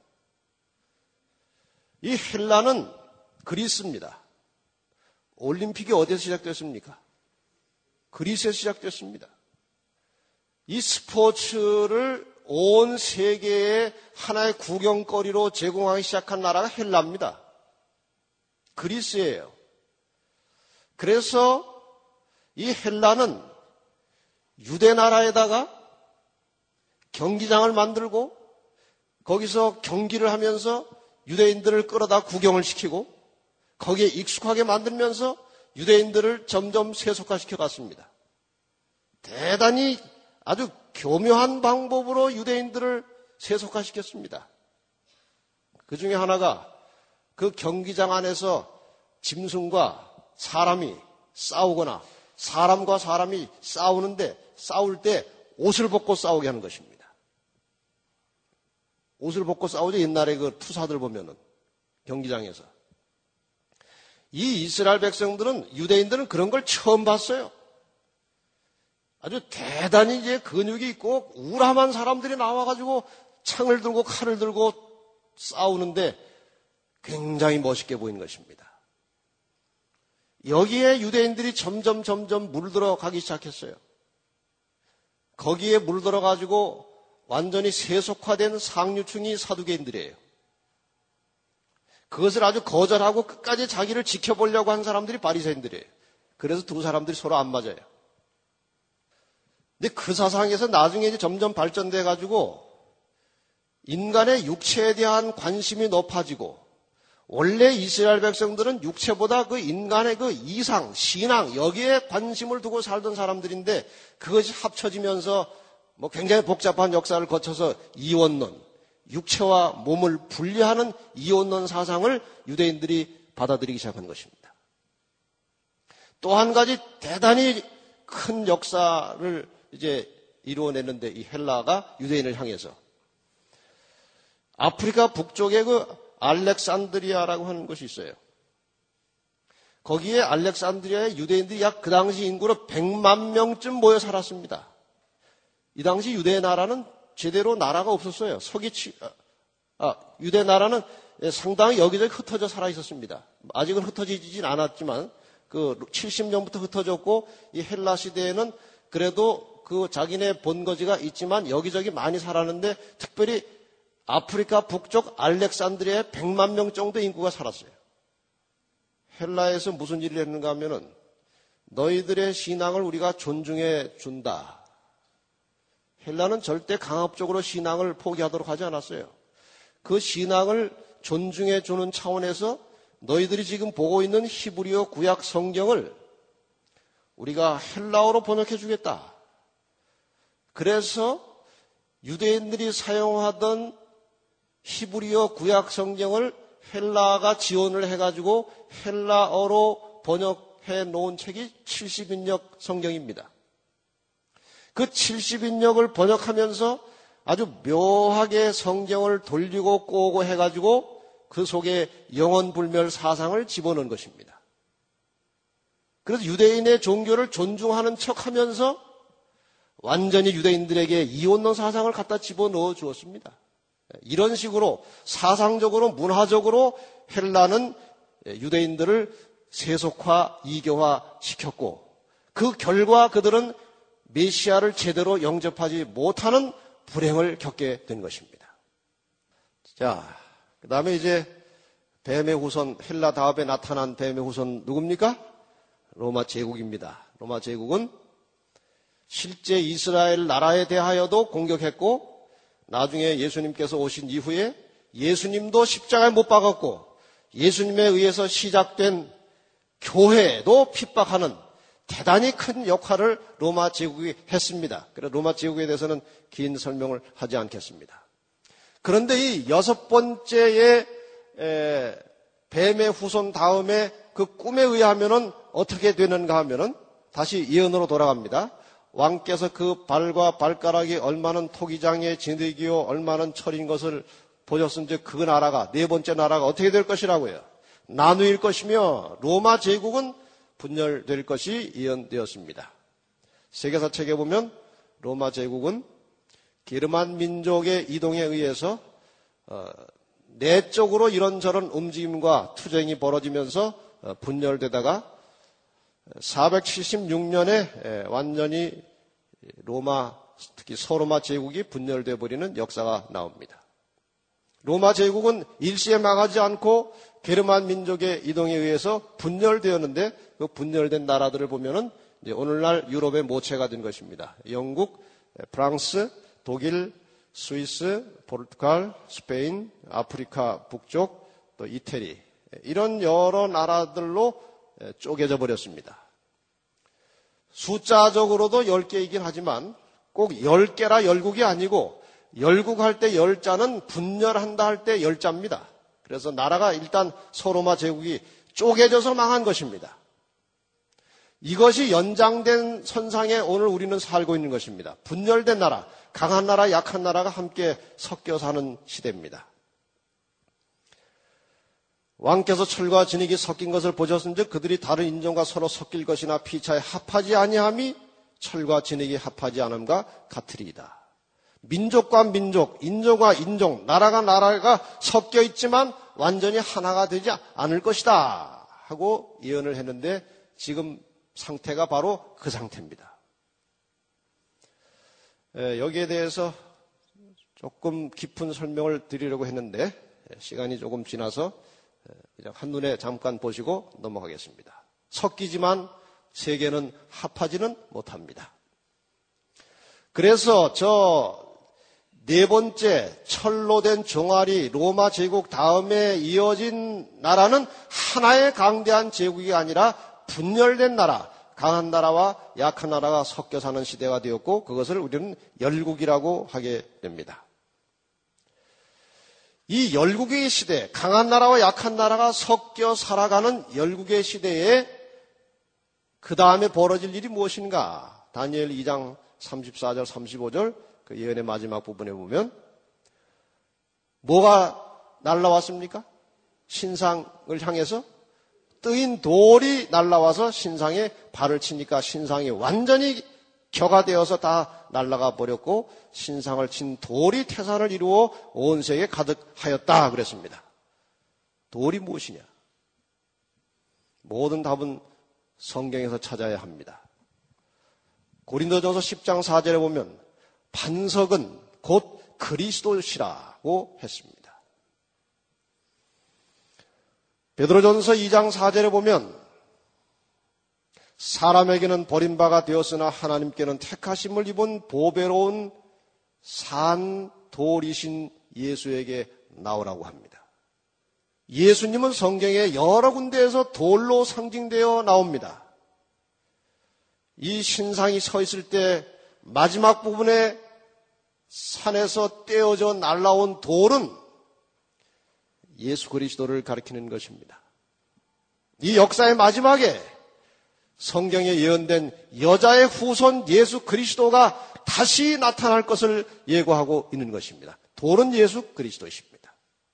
이 헬라는 그리스입니다. 올림픽이 어디서 시작됐습니까? 그리스에서 시작됐습니다. 이 스포츠를 온 세계에 하나의 구경거리로 제공하기 시작한 나라가 헬라입니다. 그리스예요. 그래서 이 헬라는 유대 나라에다가 경기장을 만들고 거기서 경기를 하면서 유대인들을 끌어다 구경을 시키고 거기에 익숙하게 만들면서 유대인들을 점점 세속화시켜 갔습니다. 대단히 아주 교묘한 방법으로 유대인들을 세속화시켰습니다. 그 중에 하나가 그 경기장 안에서 짐승과 사람이 싸우거나 사람과 사람이 싸우는데 싸울 때 옷을 벗고 싸우게 하는 것입니다. 옷을 벗고 싸우죠. 옛날에 그 투사들 보면은 경기장에서. 이 이스라엘 백성들은 유대인들은 그런 걸 처음 봤어요. 아주 대단히 이제 근육이 있고 우람한 사람들이 나와가지고 창을 들고 칼을 들고 싸우는데 굉장히 멋있게 보이는 것입니다. 여기에 유대인들이 점점 점점 물들어 가기 시작했어요. 거기에 물들어 가지고 완전히 세속화된 상류층이 사두개인들이에요. 그것을 아주 거절하고 끝까지 자기를 지켜보려고 한 사람들이 바리새인들이에요. 그래서 두 사람들이 서로 안 맞아요. 근데 그 사상에서 나중에 이제 점점 발전돼 가지고 인간의 육체에 대한 관심이 높아지고 원래 이스라엘 백성들은 육체보다 그 인간의 그 이상, 신앙 여기에 관심을 두고 살던 사람들인데 그것이 합쳐지면서 뭐 굉장히 복잡한 역사를 거쳐서 이원론, 육체와 몸을 분리하는 이원론 사상을 유대인들이 받아들이기 시작한 것입니다. 또 한 가지 대단히 큰 역사를 이제 이루어내는데 이 헬라가 유대인을 향해서 아프리카 북쪽에 그 알렉산드리아라고 하는 곳이 있어요. 거기에 알렉산드리아에 유대인들이 약 그 당시 인구로 백만 명쯤 모여 살았습니다. 이 당시 유대 나라는 제대로 나라가 없었어요. 서기 치, 아, 유대 나라는 상당히 여기저기 흩어져 살아 있었습니다. 아직은 흩어지진 않았지만 그 칠십 년부터 흩어졌고 이 헬라 시대에는 그래도 그 자기네 본거지가 있지만 여기저기 많이 살았는데 특별히 아프리카 북쪽 알렉산드리아에 백만 명 정도 인구가 살았어요. 헬라에서 무슨 일을 했는가 하면은 너희들의 신앙을 우리가 존중해 준다. 헬라는 절대 강압적으로 신앙을 포기하도록 하지 않았어요. 그 신앙을 존중해 주는 차원에서 너희들이 지금 보고 있는 히브리어 구약 성경을 우리가 헬라어로 번역해 주겠다. 그래서 유대인들이 사용하던 히브리어 구약 성경을 헬라가 지원을 해가지고 헬라어로 번역해 놓은 책이 칠십 인역 성경입니다. 그 칠십 인역을 번역하면서 아주 묘하게 성경을 돌리고 꼬고 해가지고 그 속에 영원불멸 사상을 집어넣은 것입니다. 그래서 유대인의 종교를 존중하는 척하면서 완전히 유대인들에게 이혼론 사상을 갖다 집어넣어 주었습니다. 이런 식으로 사상적으로 문화적으로 헬라는 유대인들을 세속화, 이교화 시켰고 그 결과 그들은 메시아를 제대로 영접하지 못하는 불행을 겪게 된 것입니다. 자, 그 다음에 이제 뱀의 후손, 헬라 다음에 나타난 뱀의 후손 누굽니까? 로마 제국입니다. 로마 제국은 실제 이스라엘 나라에 대하여도 공격했고 나중에 예수님께서 오신 이후에 예수님도 십자가에 못 박았고 예수님에 의해서 시작된 교회도 핍박하는 대단히 큰 역할을 로마 제국이 했습니다. 그래서 로마 제국에 대해서는 긴 설명을 하지 않겠습니다. 그런데 이 여섯 번째의 뱀의 후손 다음에 그 꿈에 의하면은 어떻게 되는가 하면은 다시 예언으로 돌아갑니다. 왕께서 그 발과 발가락이 얼마는 토기장에 진흙이요 얼마는 철인 것을 보셨은지 그 나라가 네 번째 나라가 어떻게 될 것이라고요? 나누일 것이며 로마 제국은 분열될 것이 예언되었습니다. 세계사 책에 보면 로마 제국은 게르만 민족의 이동에 의해서 어, 내적으로 이런저런 움직임과 투쟁이 벌어지면서 어, 분열되다가 사백칠십육 년에 완전히 로마, 특히 서로마 제국이 분열되어 버리는 역사가 나옵니다. 로마 제국은 일시에 망하지 않고 게르만 민족의 이동에 의해서 분열되었는데 그 분열된 나라들을 보면은 이제 오늘날 유럽의 모체가 된 것입니다. 영국, 프랑스, 독일, 스위스, 포르투갈, 스페인, 아프리카 북쪽, 또 이태리 이런 여러 나라들로 쪼개져 버렸습니다. 숫자적으로도 열 개이긴 하지만 꼭 열 개라 열국이 아니고 열국할 때 열자는 분열한다 할 때 열자입니다. 그래서 나라가 일단 서로마 제국이 쪼개져서 망한 것입니다. 이것이 연장된 선상에 오늘 우리는 살고 있는 것입니다. 분열된 나라, 강한 나라, 약한 나라가 함께 섞여 사는 시대입니다. 왕께서 철과 진흙이 섞인 것을 보셨은즉 그들이 다른 인종과 서로 섞일 것이나 피차에 합하지 아니함이 철과 진흙이 합하지 않음과 같으리이다. 민족과 민족, 인종과 인종, 나라가 나라가 섞여 있지만 완전히 하나가 되지 않을 것이다 하고 예언을 했는데 지금 상태가 바로 그 상태입니다. 여기에 대해서 조금 깊은 설명을 드리려고 했는데 시간이 조금 지나서 그냥 한눈에 잠깐 보시고 넘어가겠습니다. 섞이지만 세계는 합하지는 못합니다. 그래서 저 네 번째 철로 된 종아리 로마 제국 다음에 이어진 나라는 하나의 강대한 제국이 아니라 분열된 나라, 강한 나라와 약한 나라가 섞여 사는 시대가 되었고 그것을 우리는 열국이라고 하게 됩니다. 이 열국의 시대, 강한 나라와 약한 나라가 섞여 살아가는 열국의 시대에 그 다음에 벌어질 일이 무엇인가? 다니엘 이 장 삼십사 절 삼십오 절 그 예언의 마지막 부분에 보면 뭐가 날라왔습니까? 신상을 향해서 뜨인 돌이 날라와서 신상에 발을 치니까 신상이 완전히 격화되어서 다 날아가 버렸고 신상을 친 돌이 태산을 이루어 온 세계에 가득하였다 그랬습니다. 돌이 무엇이냐? 모든 답은 성경에서 찾아야 합니다. 고린도전서 십 장 사 절에 보면 반석은 곧 그리스도시라고 했습니다. 베드로전서 이 장 사 절에 보면 사람에게는 버림바가 되었으나 하나님께는 택하심을 입은 보배로운 산 돌이신 예수에게 나오라고 합니다. 예수님은 성경에 여러 군데에서 돌로 상징되어 나옵니다. 이 신상이 서 있을 때 마지막 부분에 산에서 떼어져 날라온 돌은 예수 그리스도를 가리키는 것입니다. 이 역사의 마지막에 성경에 예언된 여자의 후손 예수 그리스도가 다시 나타날 것을 예고하고 있는 것입니다. 돌은 예수 그리스도이십니다.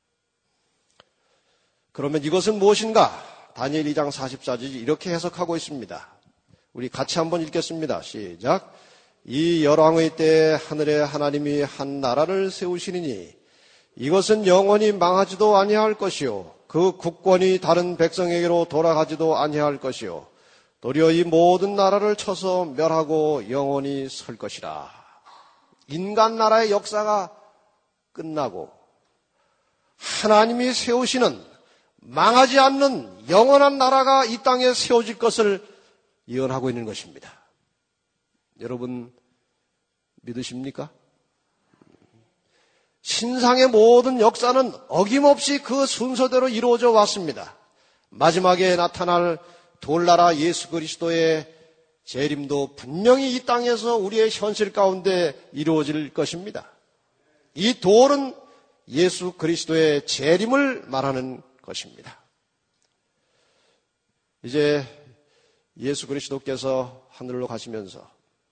그러면 이것은 무엇인가? 다니엘 이 장 사십사 절 이렇게 해석하고 있습니다. 우리 같이 한번 읽겠습니다. 시작. 이 열왕의 때에 하늘의 하나님이 한 나라를 세우시리니 이것은 영원히 망하지도 아니할 것이요 그 국권이 다른 백성에게로 돌아가지도 아니할 것이요 도리어 이 모든 나라를 쳐서 멸하고 영원히 설 것이라. 인간 나라의 역사가 끝나고 하나님이 세우시는 망하지 않는 영원한 나라가 이 땅에 세워질 것을 예언하고 있는 것입니다. 여러분 믿으십니까? 신상의 모든 역사는 어김없이 그 순서대로 이루어져 왔습니다. 마지막에 나타날 돌나라 예수 그리스도의 재림도 분명히 이 땅에서 우리의 현실 가운데 이루어질 것입니다. 이 돌은 예수 그리스도의 재림을 말하는 것입니다. 이제 예수 그리스도께서 하늘로 가시면서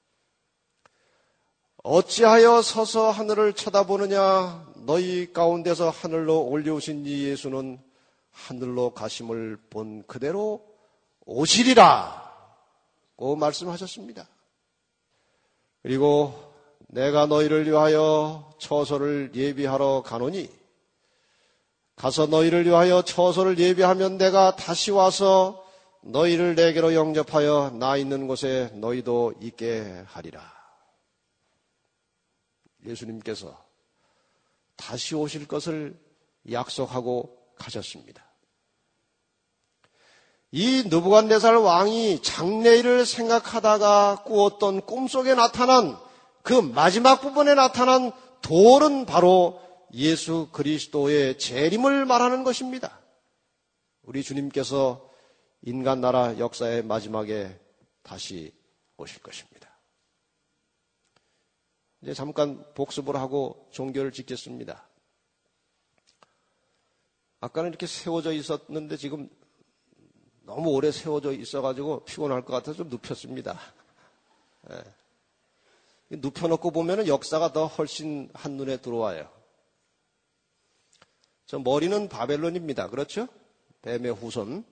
어찌하여 서서 하늘을 쳐다보느냐? 너희 가운데서 하늘로 올려오신 이 예수는 하늘로 가심을 본 그대로 오시리라 고 말씀하셨습니다. 그리고 내가 너희를 위하여 처소를 예비하러 가노니 가서 너희를 위하여 처소를 예비하면 내가 다시 와서 너희를 내게로 영접하여 나 있는 곳에 너희도 있게 하리라. 예수님께서 다시 오실 것을 약속하고 가셨습니다. 이 느부갓네살 왕이 장래일을 생각하다가 꾸었던 꿈속에 나타난 그 마지막 부분에 나타난 돌은 바로 예수 그리스도의 재림을 말하는 것입니다. 우리 주님께서 인간 나라 역사의 마지막에 다시 오실 것입니다. 이제 잠깐 복습을 하고 종교를 짓겠습니다. 아까는 이렇게 세워져 있었는데 지금 너무 오래 세워져 있어가지고 피곤할 것 같아서 좀 눕혔습니다. 네. 눕혀놓고 보면 역사가 더 훨씬 한눈에 들어와요. 저 머리는 바벨론입니다. 그렇죠? 뱀의 후손.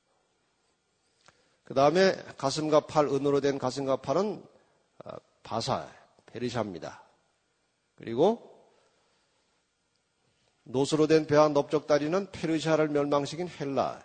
그 다음에 가슴과 팔, 은으로 된 가슴과 팔은 바사, 페르시아입니다. 그리고 노스로 된 배와 넓적다리는 페르시아를 멸망시킨 헬라.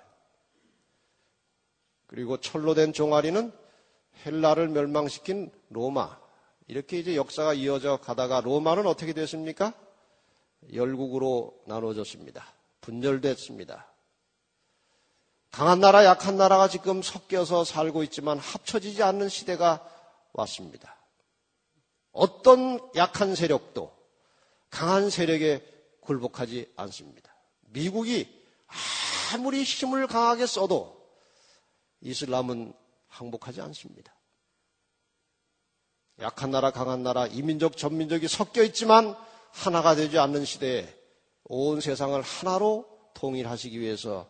그리고 철로 된 종아리는 헬라를 멸망시킨 로마. 이렇게 이제 역사가 이어져 가다가 로마는 어떻게 됐습니까? 열국으로 나눠졌습니다. 분열됐습니다. 강한 나라, 약한 나라가 지금 섞여서 살고 있지만 합쳐지지 않는 시대가 왔습니다. 어떤 약한 세력도 강한 세력에 굴복하지 않습니다. 미국이 아무리 힘을 강하게 써도 이슬람은 항복하지 않습니다. 약한 나라, 강한 나라, 이민족, 전민족이 섞여 있지만 하나가 되지 않는 시대에 온 세상을 하나로 통일하시기 위해서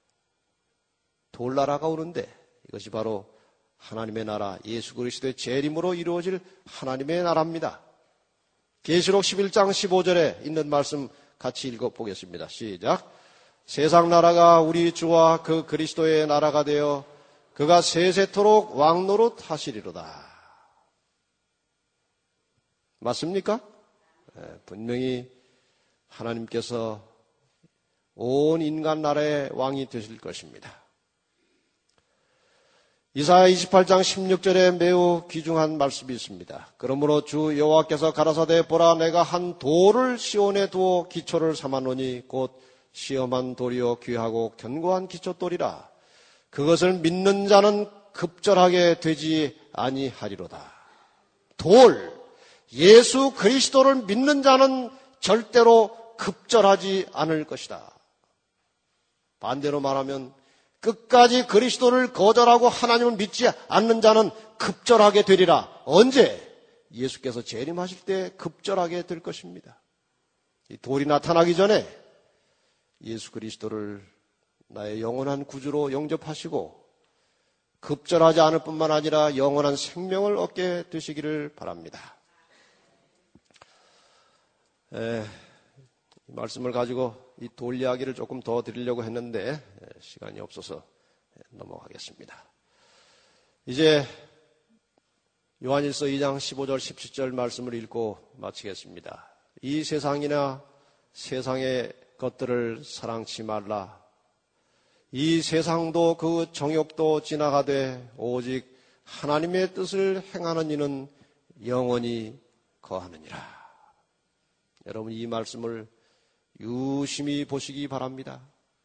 돌나라가 오는데 이것이 바로 하나님의 나라, 예수 그리스도의 재림으로 이루어질 하나님의 나라입니다. 계시록 십일 장 십오 절에 있는 말씀 같이 읽어보겠습니다. 시작. 세상 나라가 우리 주와 그 그리스도의 나라가 되어 그가 세세토록 왕노릇 하시리로다. 맞습니까? 네, 분명히 하나님께서 온 인간 나라의 왕이 되실 것입니다. 이사야 이십팔 장 십육 절에 매우 귀중한 말씀이 있습니다. 그러므로 주 여호와께서 가라사대 보라 내가 한 돌을 시온에 두어 기초를 삼아노니 곧 시험한 돌이요 귀하고 견고한 기초돌이라. 그것을 믿는 자는 급절하게 되지 아니하리로다. 돌, 예수 그리스도를 믿는 자는 절대로 급절하지 않을 것이다. 반대로 말하면 끝까지 그리스도를 거절하고 하나님을 믿지 않는 자는 급절하게 되리라. 언제? 예수께서 재림하실 때 급절하게 될 것입니다. 이 돌이 나타나기 전에 예수 그리스도를 나의 영원한 구주로 영접하시고 급절하지 않을 뿐만 아니라 영원한 생명을 얻게 되시기를 바랍니다. 에, 이 말씀을 가지고 이 돌 이야기를 조금 더 드리려고 했는데 시간이 없어서 넘어가겠습니다. 이제 요한일서 이 장 십오 절 십칠 절 말씀을 읽고 마치겠습니다. 이 세상이나 세상의 것들을 사랑치 말라. 이 세상도 그 정욕도 지나가되 오직 하나님의 뜻을 행하는 이는 영원히 거하느니라. 여러분, 이 말씀을 유심히 보시기 바랍니다.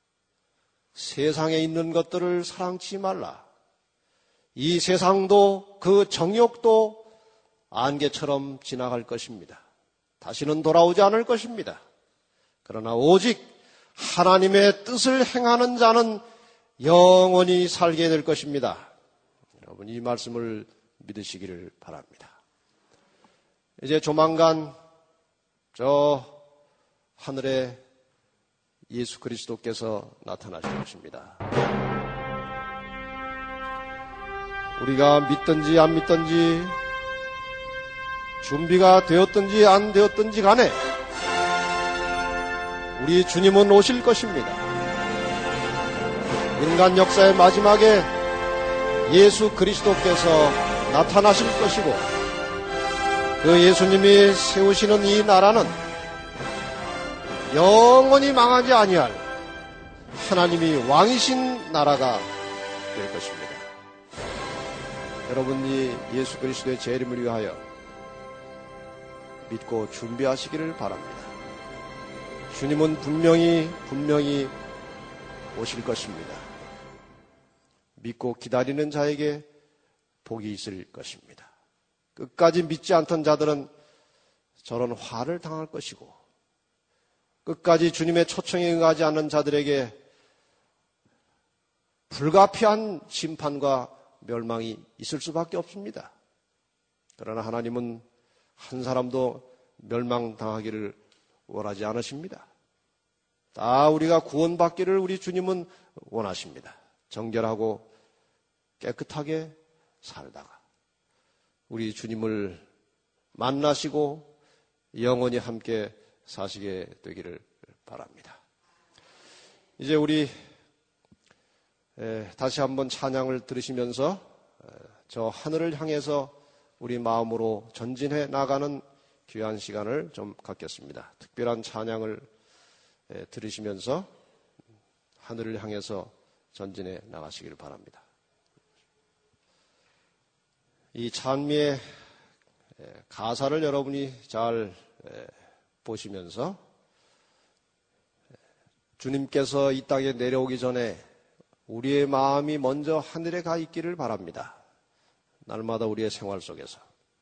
세상에 있는 것들을 사랑치 말라. 이 세상도 그 정욕도 안개처럼 지나갈 것입니다. 다시는 돌아오지 않을 것입니다. 그러나 오직 하나님의 뜻을 행하는 자는 영원히 살게 될 것입니다. 여러분, 이 말씀을 믿으시기를 바랍니다. 이제 조만간 저 하늘에 예수 그리스도께서 나타나실 것입니다. 우리가 믿든지 안 믿든지 준비가 되었든지 안 되었든지 간에 우리 주님은 오실 것입니다. 인간 역사의 마지막에 예수 그리스도께서 나타나실 것이고 그 예수님이 세우시는 이 나라는 영원히 망하지 아니할 하나님이 왕이신 나라가 될 것입니다. 여러분이 예수 그리스도의 재림을 위하여 믿고 준비하시기를 바랍니다. 주님은 분명히 분명히 오실 것입니다. 믿고 기다리는 자에게 복이 있을 것입니다. 끝까지 믿지 않던 자들은 저런 화를 당할 것이고 끝까지 주님의 초청에 응하지 않는 자들에게 불가피한 심판과 멸망이 있을 수밖에 없습니다. 그러나 하나님은 한 사람도 멸망당하기를 원하지 않으십니다. 다 우리가 구원받기를 우리 주님은 원하십니다. 정결하고 깨끗하게 살다가 우리 주님을 만나시고 영원히 함께 사시게 되기를 바랍니다. 이제 우리 다시 한번 찬양을 들으시면서 저 하늘을 향해서 우리 마음으로 전진해 나가는 귀한 시간을 좀 갖겠습니다. 특별한 찬양을 들으시면서 하늘을 향해서 전진해 나가시기를 바랍니다. 이 찬미의 가사를 여러분이 잘 보시면서 주님께서 이 땅에 내려오기 전에 우리의 마음이 먼저 하늘에 가 있기를 바랍니다. 날마다 우리의 생활 속에서.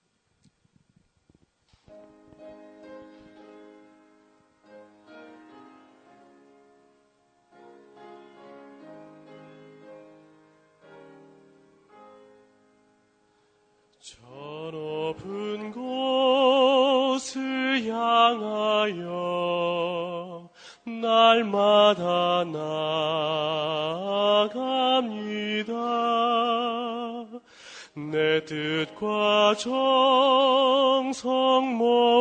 저 높은 곳을 향하여 날마다 나아갑니다. 내 뜻과 정성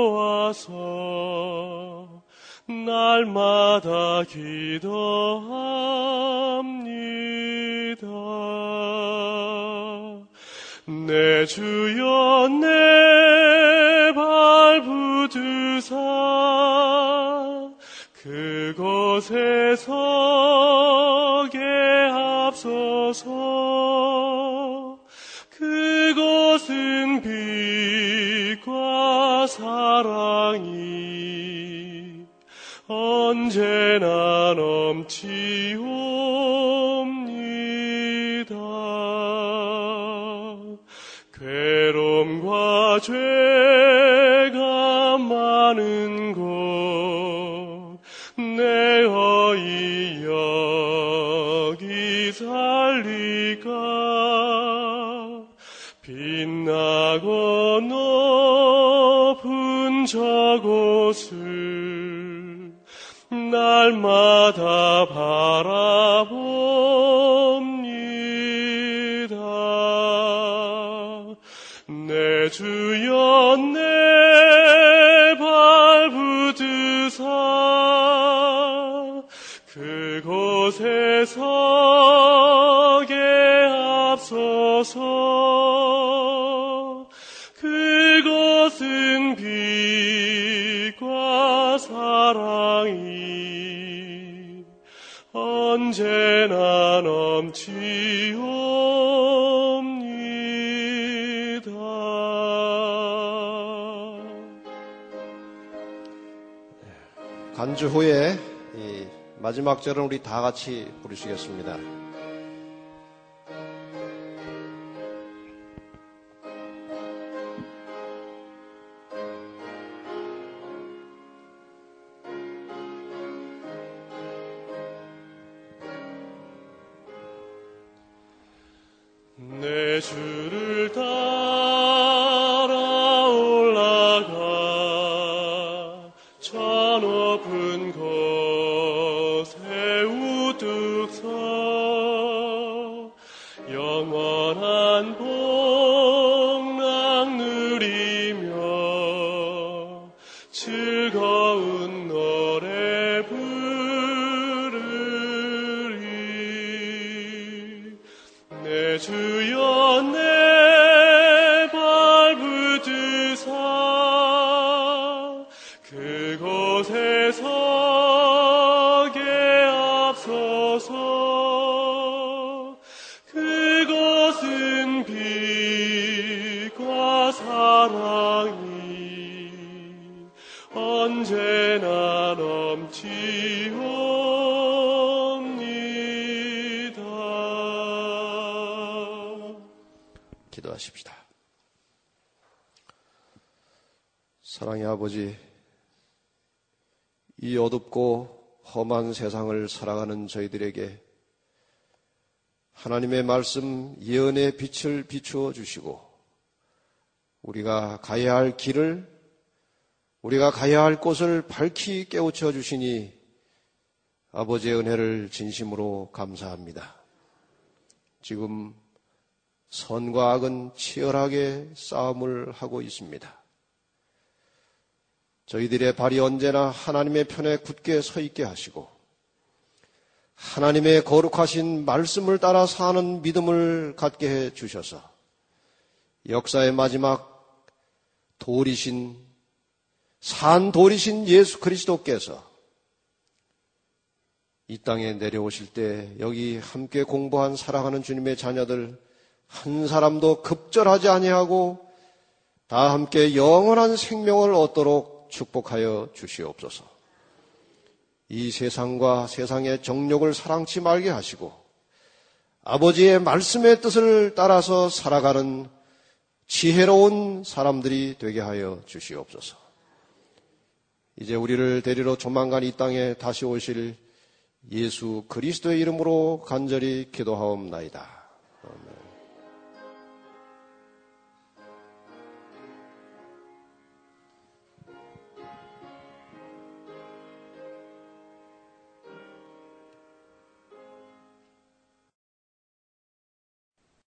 모아서 날마다 기도합니다. 내 주여 내 발붙드사 그곳에 서게 앞서서 그곳은 빛과 사랑이 언제나 넘치옵니다. 괴로움과 죄가 많은 곳 폐허이 여기 살리까 빛나고 높은 저곳을 날마다 바라봅니다. 내 주여 내 발붙드사 그곳에 서게 앞서서. 그것은 빛과 사랑이 언제나 넘치옵니다. 간주 후에 이 마지막 절은 우리 다 같이 부르시겠습니다. 내 주를 따라 올라가 저 높은 곳에 우뚝 서 영원한 복락 누리며 즐거운 노래 부르리. 내 주여 내 발붙드사 그곳에 서게 앞서서. 그것은 빛과 사랑이 언제나 넘치옵니다. 기도하십시다. 사랑의 아버지, 이 어둡고 험한 세상을 살아가는 저희들에게 하나님의 말씀 예언의 빛을 비추어 주시고 우리가 가야 할 길을, 우리가 가야 할 곳을 밝히 깨우쳐 주시니 아버지의 은혜를 진심으로 감사합니다. 지금 선과 악은 치열하게 싸움을 하고 있습니다. 저희들의 발이 언제나 하나님의 편에 굳게 서 있게 하시고 하나님의 거룩하신 말씀을 따라 사는 믿음을 갖게 해 주셔서 역사의 마지막 돌이신, 산 돌이신 예수 그리스도께서 이 땅에 내려오실 때 여기 함께 공부한 사랑하는 주님의 자녀들 한 사람도 급절하지 아니하고 다 함께 영원한 생명을 얻도록 축복하여 주시옵소서. 이 세상과 세상의 정욕을 사랑치 말게 하시고 아버지의 말씀의 뜻을 따라서 살아가는 지혜로운 사람들이 되게 하여 주시옵소서. 이제 우리를 데리러 조만간 이 땅에 다시 오실 예수 그리스도의 이름으로 간절히 기도하옵나이다. 아멘.